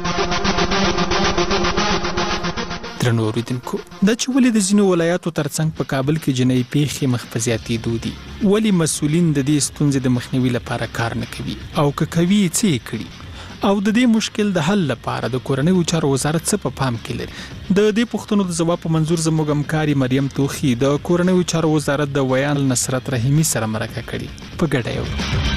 درنو اوریدونکو دا چې ولې د ځینو ولایاتو ترڅنګ په کابل کې جنایي پیښې مخ په زیاتېدو دي ولې مسؤلین د دې ستونزې د مخنیوي لپاره کار نه کوي او که کوي څه کړي او د دې مشکل د حل لپاره د کورنیو چارو وزارت څه په پام کې لري. د دې پوښتنو د ځواب په منظور زموږ همکاري مریم توخی د کورنیو چارو وزارت د ویان نصرت رحیمی سره مرکه کړې په ګډه یو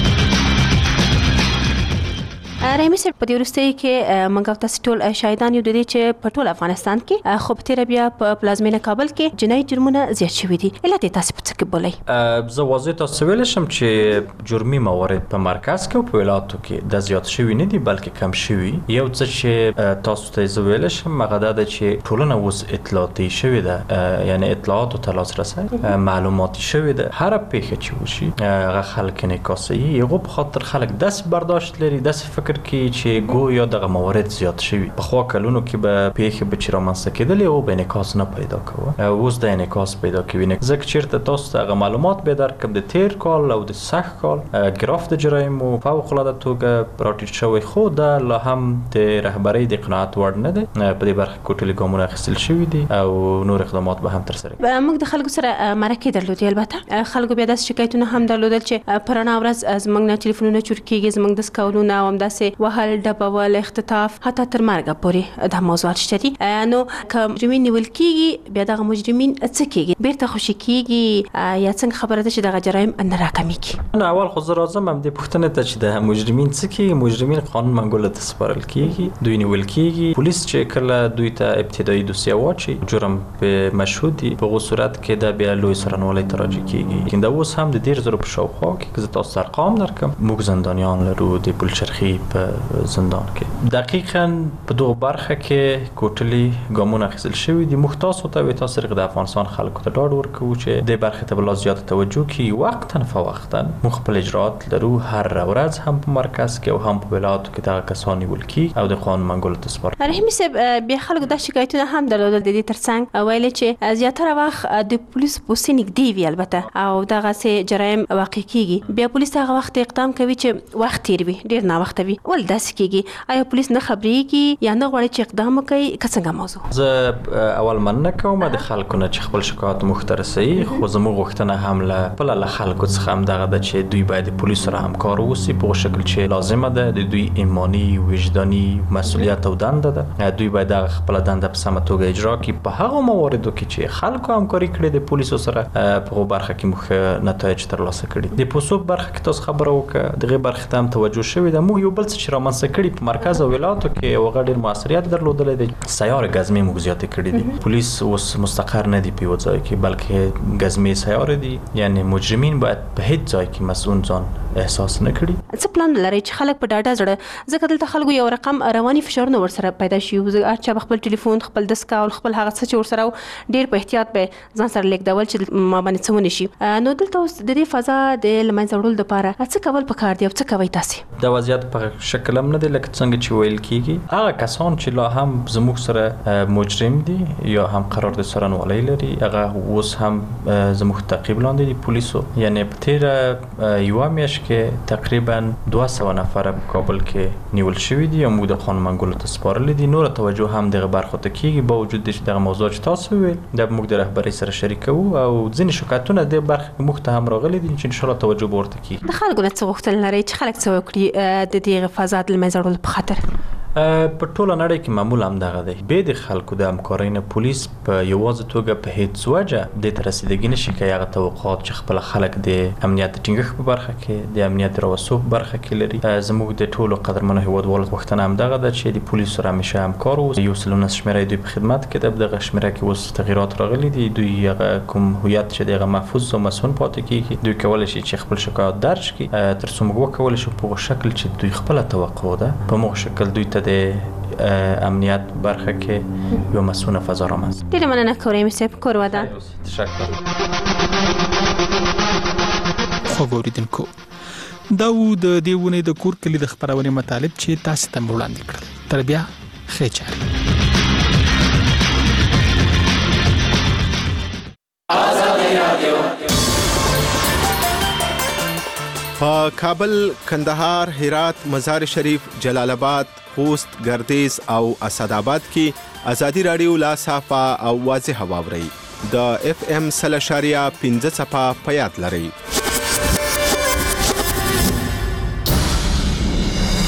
رحیمی سره په دې وروستۍ کې موږ تاسو ټول شاهدان یو د دې چې په ټول افغانستان کې خو په تیر بیا په پلازمینه کابل کې جنایي جرمونه زیات شوي دي. علت تاسو په څه کې بولئ؟ زه واضح تاسو ویل شم چې جرمي موارد په مرکز کې او په ولایاتو کې د زیات شوي نه دي بلکې کم شوي. یو څه چې تاسو ته زه ویل شم هغه دا ده چې ټولنه اوس اطلاعاتي شوې ده یعنی اطلاعات او لاسرسی معلوماتي شوې ده. هر پیښه چې وشي هغه خلک انعکاسي یو په خاطر خلک داس برداشت لري داس فکر کې چې ګویا دغه موارد زیات شوي. په خو کلونو کې به پیښې به چې رامنځته کېدلې او به انعکاس نه پیدا کوه اوس د انعکاس پیدا کوي. ځکه چېرته تاسو ته هغه معلومات به درکړم د تیر کال او د سږ کال ګراف د جرایمو فوق العاده توګه راټیټ شوی خو دا لا هم د رهبرۍ د قناعت وړ نه دی. په دې برخه کې ټولې ګامونه اخیستل شوي دي او نور اقدامات به هم ترسره کړي. موږ د خلکو سره مرکې درلودې البته خلکو بیا داسې شکایتونه هم درلودل چې په رڼا ورځ زموږ نه ټلیفونونه چور کېږي زموږ د سکاولونه او همداسې وهل ډبول اختطاف حتی تر مرګه پورې دا موضوعات شته دي. نو که مجرمین نیول کېږي بیا دغه مجرمین څه کېږي بیرته خوشي کېږي یا څنګه خبره ده چې دغه جرایم نه راکمیږي؟ نه اول خو زه راځم همدې پوښتنې ته چې د مجرمین څه کېږي. مجرمین قانون منګولو ته سپارل کېږي دوی نیول کېږي. پولیس چې کله دوی ته ابتدایي دوسیه واچي جرم په مشهود دي په هغه صورت کې دا بیا لوی څارنوالۍ ته راجع کېږي. لیکن دا اوس هم د ډېر زرو په شاوخوا کې که زه تاسو ته ارقام درکړم موږ زندانیان لرو د پلچرخي په زندان کې دقیقاً په دغه برخه کې کوټلي ګامونه اخیستل شوي دي. موږ تاسو ته وایو تاسو د افغانستان خلکو ته ډاډ ورکوو چې دې برخې ته به لا زیاته توجه کړي. وقتاً فوقتاً موږ خپل اجرات لرو هر ورځ هم په مرکز کې او هم په ولایاتو کې دغه کسان نیول کېږي او د قانون منګولو ته سپارل. رحیمي صاحب بیا خلکو دا شکایتونه هم درلودل د دې ترڅنګ ویل چې زیاتره وخت د پولیس پوسټ نږدې وي البته او دغه سه جرایم واقع کېږي بیا پولیس هغه وخت اقدام کوي چې وخت تیر وي ډیر نه وخت وي. ول داسې کیږي آیا پولیس نه خبريږي یا نه غواړي چې اقدام وکړي څنګه موضوع زه اول مننه کوم د خلکو نه چې خپل شکایت مخترسي خو زموږ غوښتنه هم له بل له خلکو څخه هم دغه د چې دوی باید پولیس سره همکار وسی په شکل چې لازمه ده د دوی ایمانی وجداني مسؤلیت او دنده ده دوی باید خپل دنده په سمه توګه اجرا کړي په هغه مواردو کې چې خلکو همکاري کړي د پولیسو سره په برخه کې مخ نتایج ترلاسه کړي د پوسوب برخه کې تاسو خبرو وکړه دغه برخه ته هم توجه شوی ده مو یو بل څه رامنځته کړي په مرکز او ولایتو کې یو غډیر موثریت درلودل دي سیاره غزمې موږ زیات کړي دي پولیس اوس مستقر نه دی په ځای کې بلکې غزمې سیاره دي یعنی مجرمین باید په هیڅ ځای کې مسؤل ځان احساس نه کړي څه پلان لري چې خلک په ډاډه زړه ځکه دلته خلکو یو رقم رواني فشارونه ورسره پیدا شي او چې خپل ټلیفون خپل دسکا او خپل هغه څه چې ورسره ډیر په احتیاط به ځان سره لیکدول چې ما باندې څه ونشي نو دلته اوس د دې فضا د لمنځه وړل لپاره څه کول پکار دی او څه کوي تاسو د وضعیت په شکل هم نه دی لکه څنګه چې ویل کیږي هغه کسان چې لا هم زموږ سره مجرم دي یا هم قرار د سرنوالي لري هغه اوس هم زموږ تعقیب لاندې دي پولیسو یعنی په تیر یو میاشت کې تقریبا دوه سوه نفر په کابل کې نیول شوی دي او موږ د خان منګولو ته سپارل دي نور توجه هم دغه برخه ته کیږي با وجود د دغه موضوع چې تاسو ویل د موږ د رهبری سره شریکو او ځینې شکایتونه د برخه موږ ته هم راغلي دي چې ان شاء الله توجه ورته کیږي د خلکو نه څه غوښتل لري چې خلک څه وکړي د دې فضا د لمنځه په خاطر په ټوله نړۍ کې معمول هم دغه دی به د خلکو د همکارۍ نه پولیس په یوازې توګه په هیڅ وجه د ترسیدګۍ نشي کوي هغه توقعات چې خپل خلک د امنیت ټینګښت په برخه کې د امنیت روسوب برخه کې لري زموږ د ټولو قدرمنو هیوادوالو غوښتنه هم دغه ده چې د پولیسو سره همیشه همکار اوسي یو سلونه شمیره دوی په خدمت کې دغه شمیره کې اوس تغیرات راغلي دي دوی هغه کوم هویت چې دغه محفوظ او مسون پاتې کیږي دوی کولای شي چې خپل شکایت درج کړي تر څو موږ وکولای شو په شکل چې دوی خپل توقع ده په موږ شکل دوی ته د امنیت برخه کې یو مسونه فضا رامنځته ډیره مننه کوم صاحب کوروا ده تشکر خو ګوریدونکو دا و د دیونه د کور کلی د خبرونه مطالب چې تاسو ته وړاندې کړل تر بیا خېچار آزادي رادیو په کابل، کندهار، هرات، مزار شریف، جلال آباد، خوست، ګردیز او اسداباد کې آزادي رادیو لا صافه او واضح واوري د اف ام سل اشاریه پنځه صفه په یاد لري.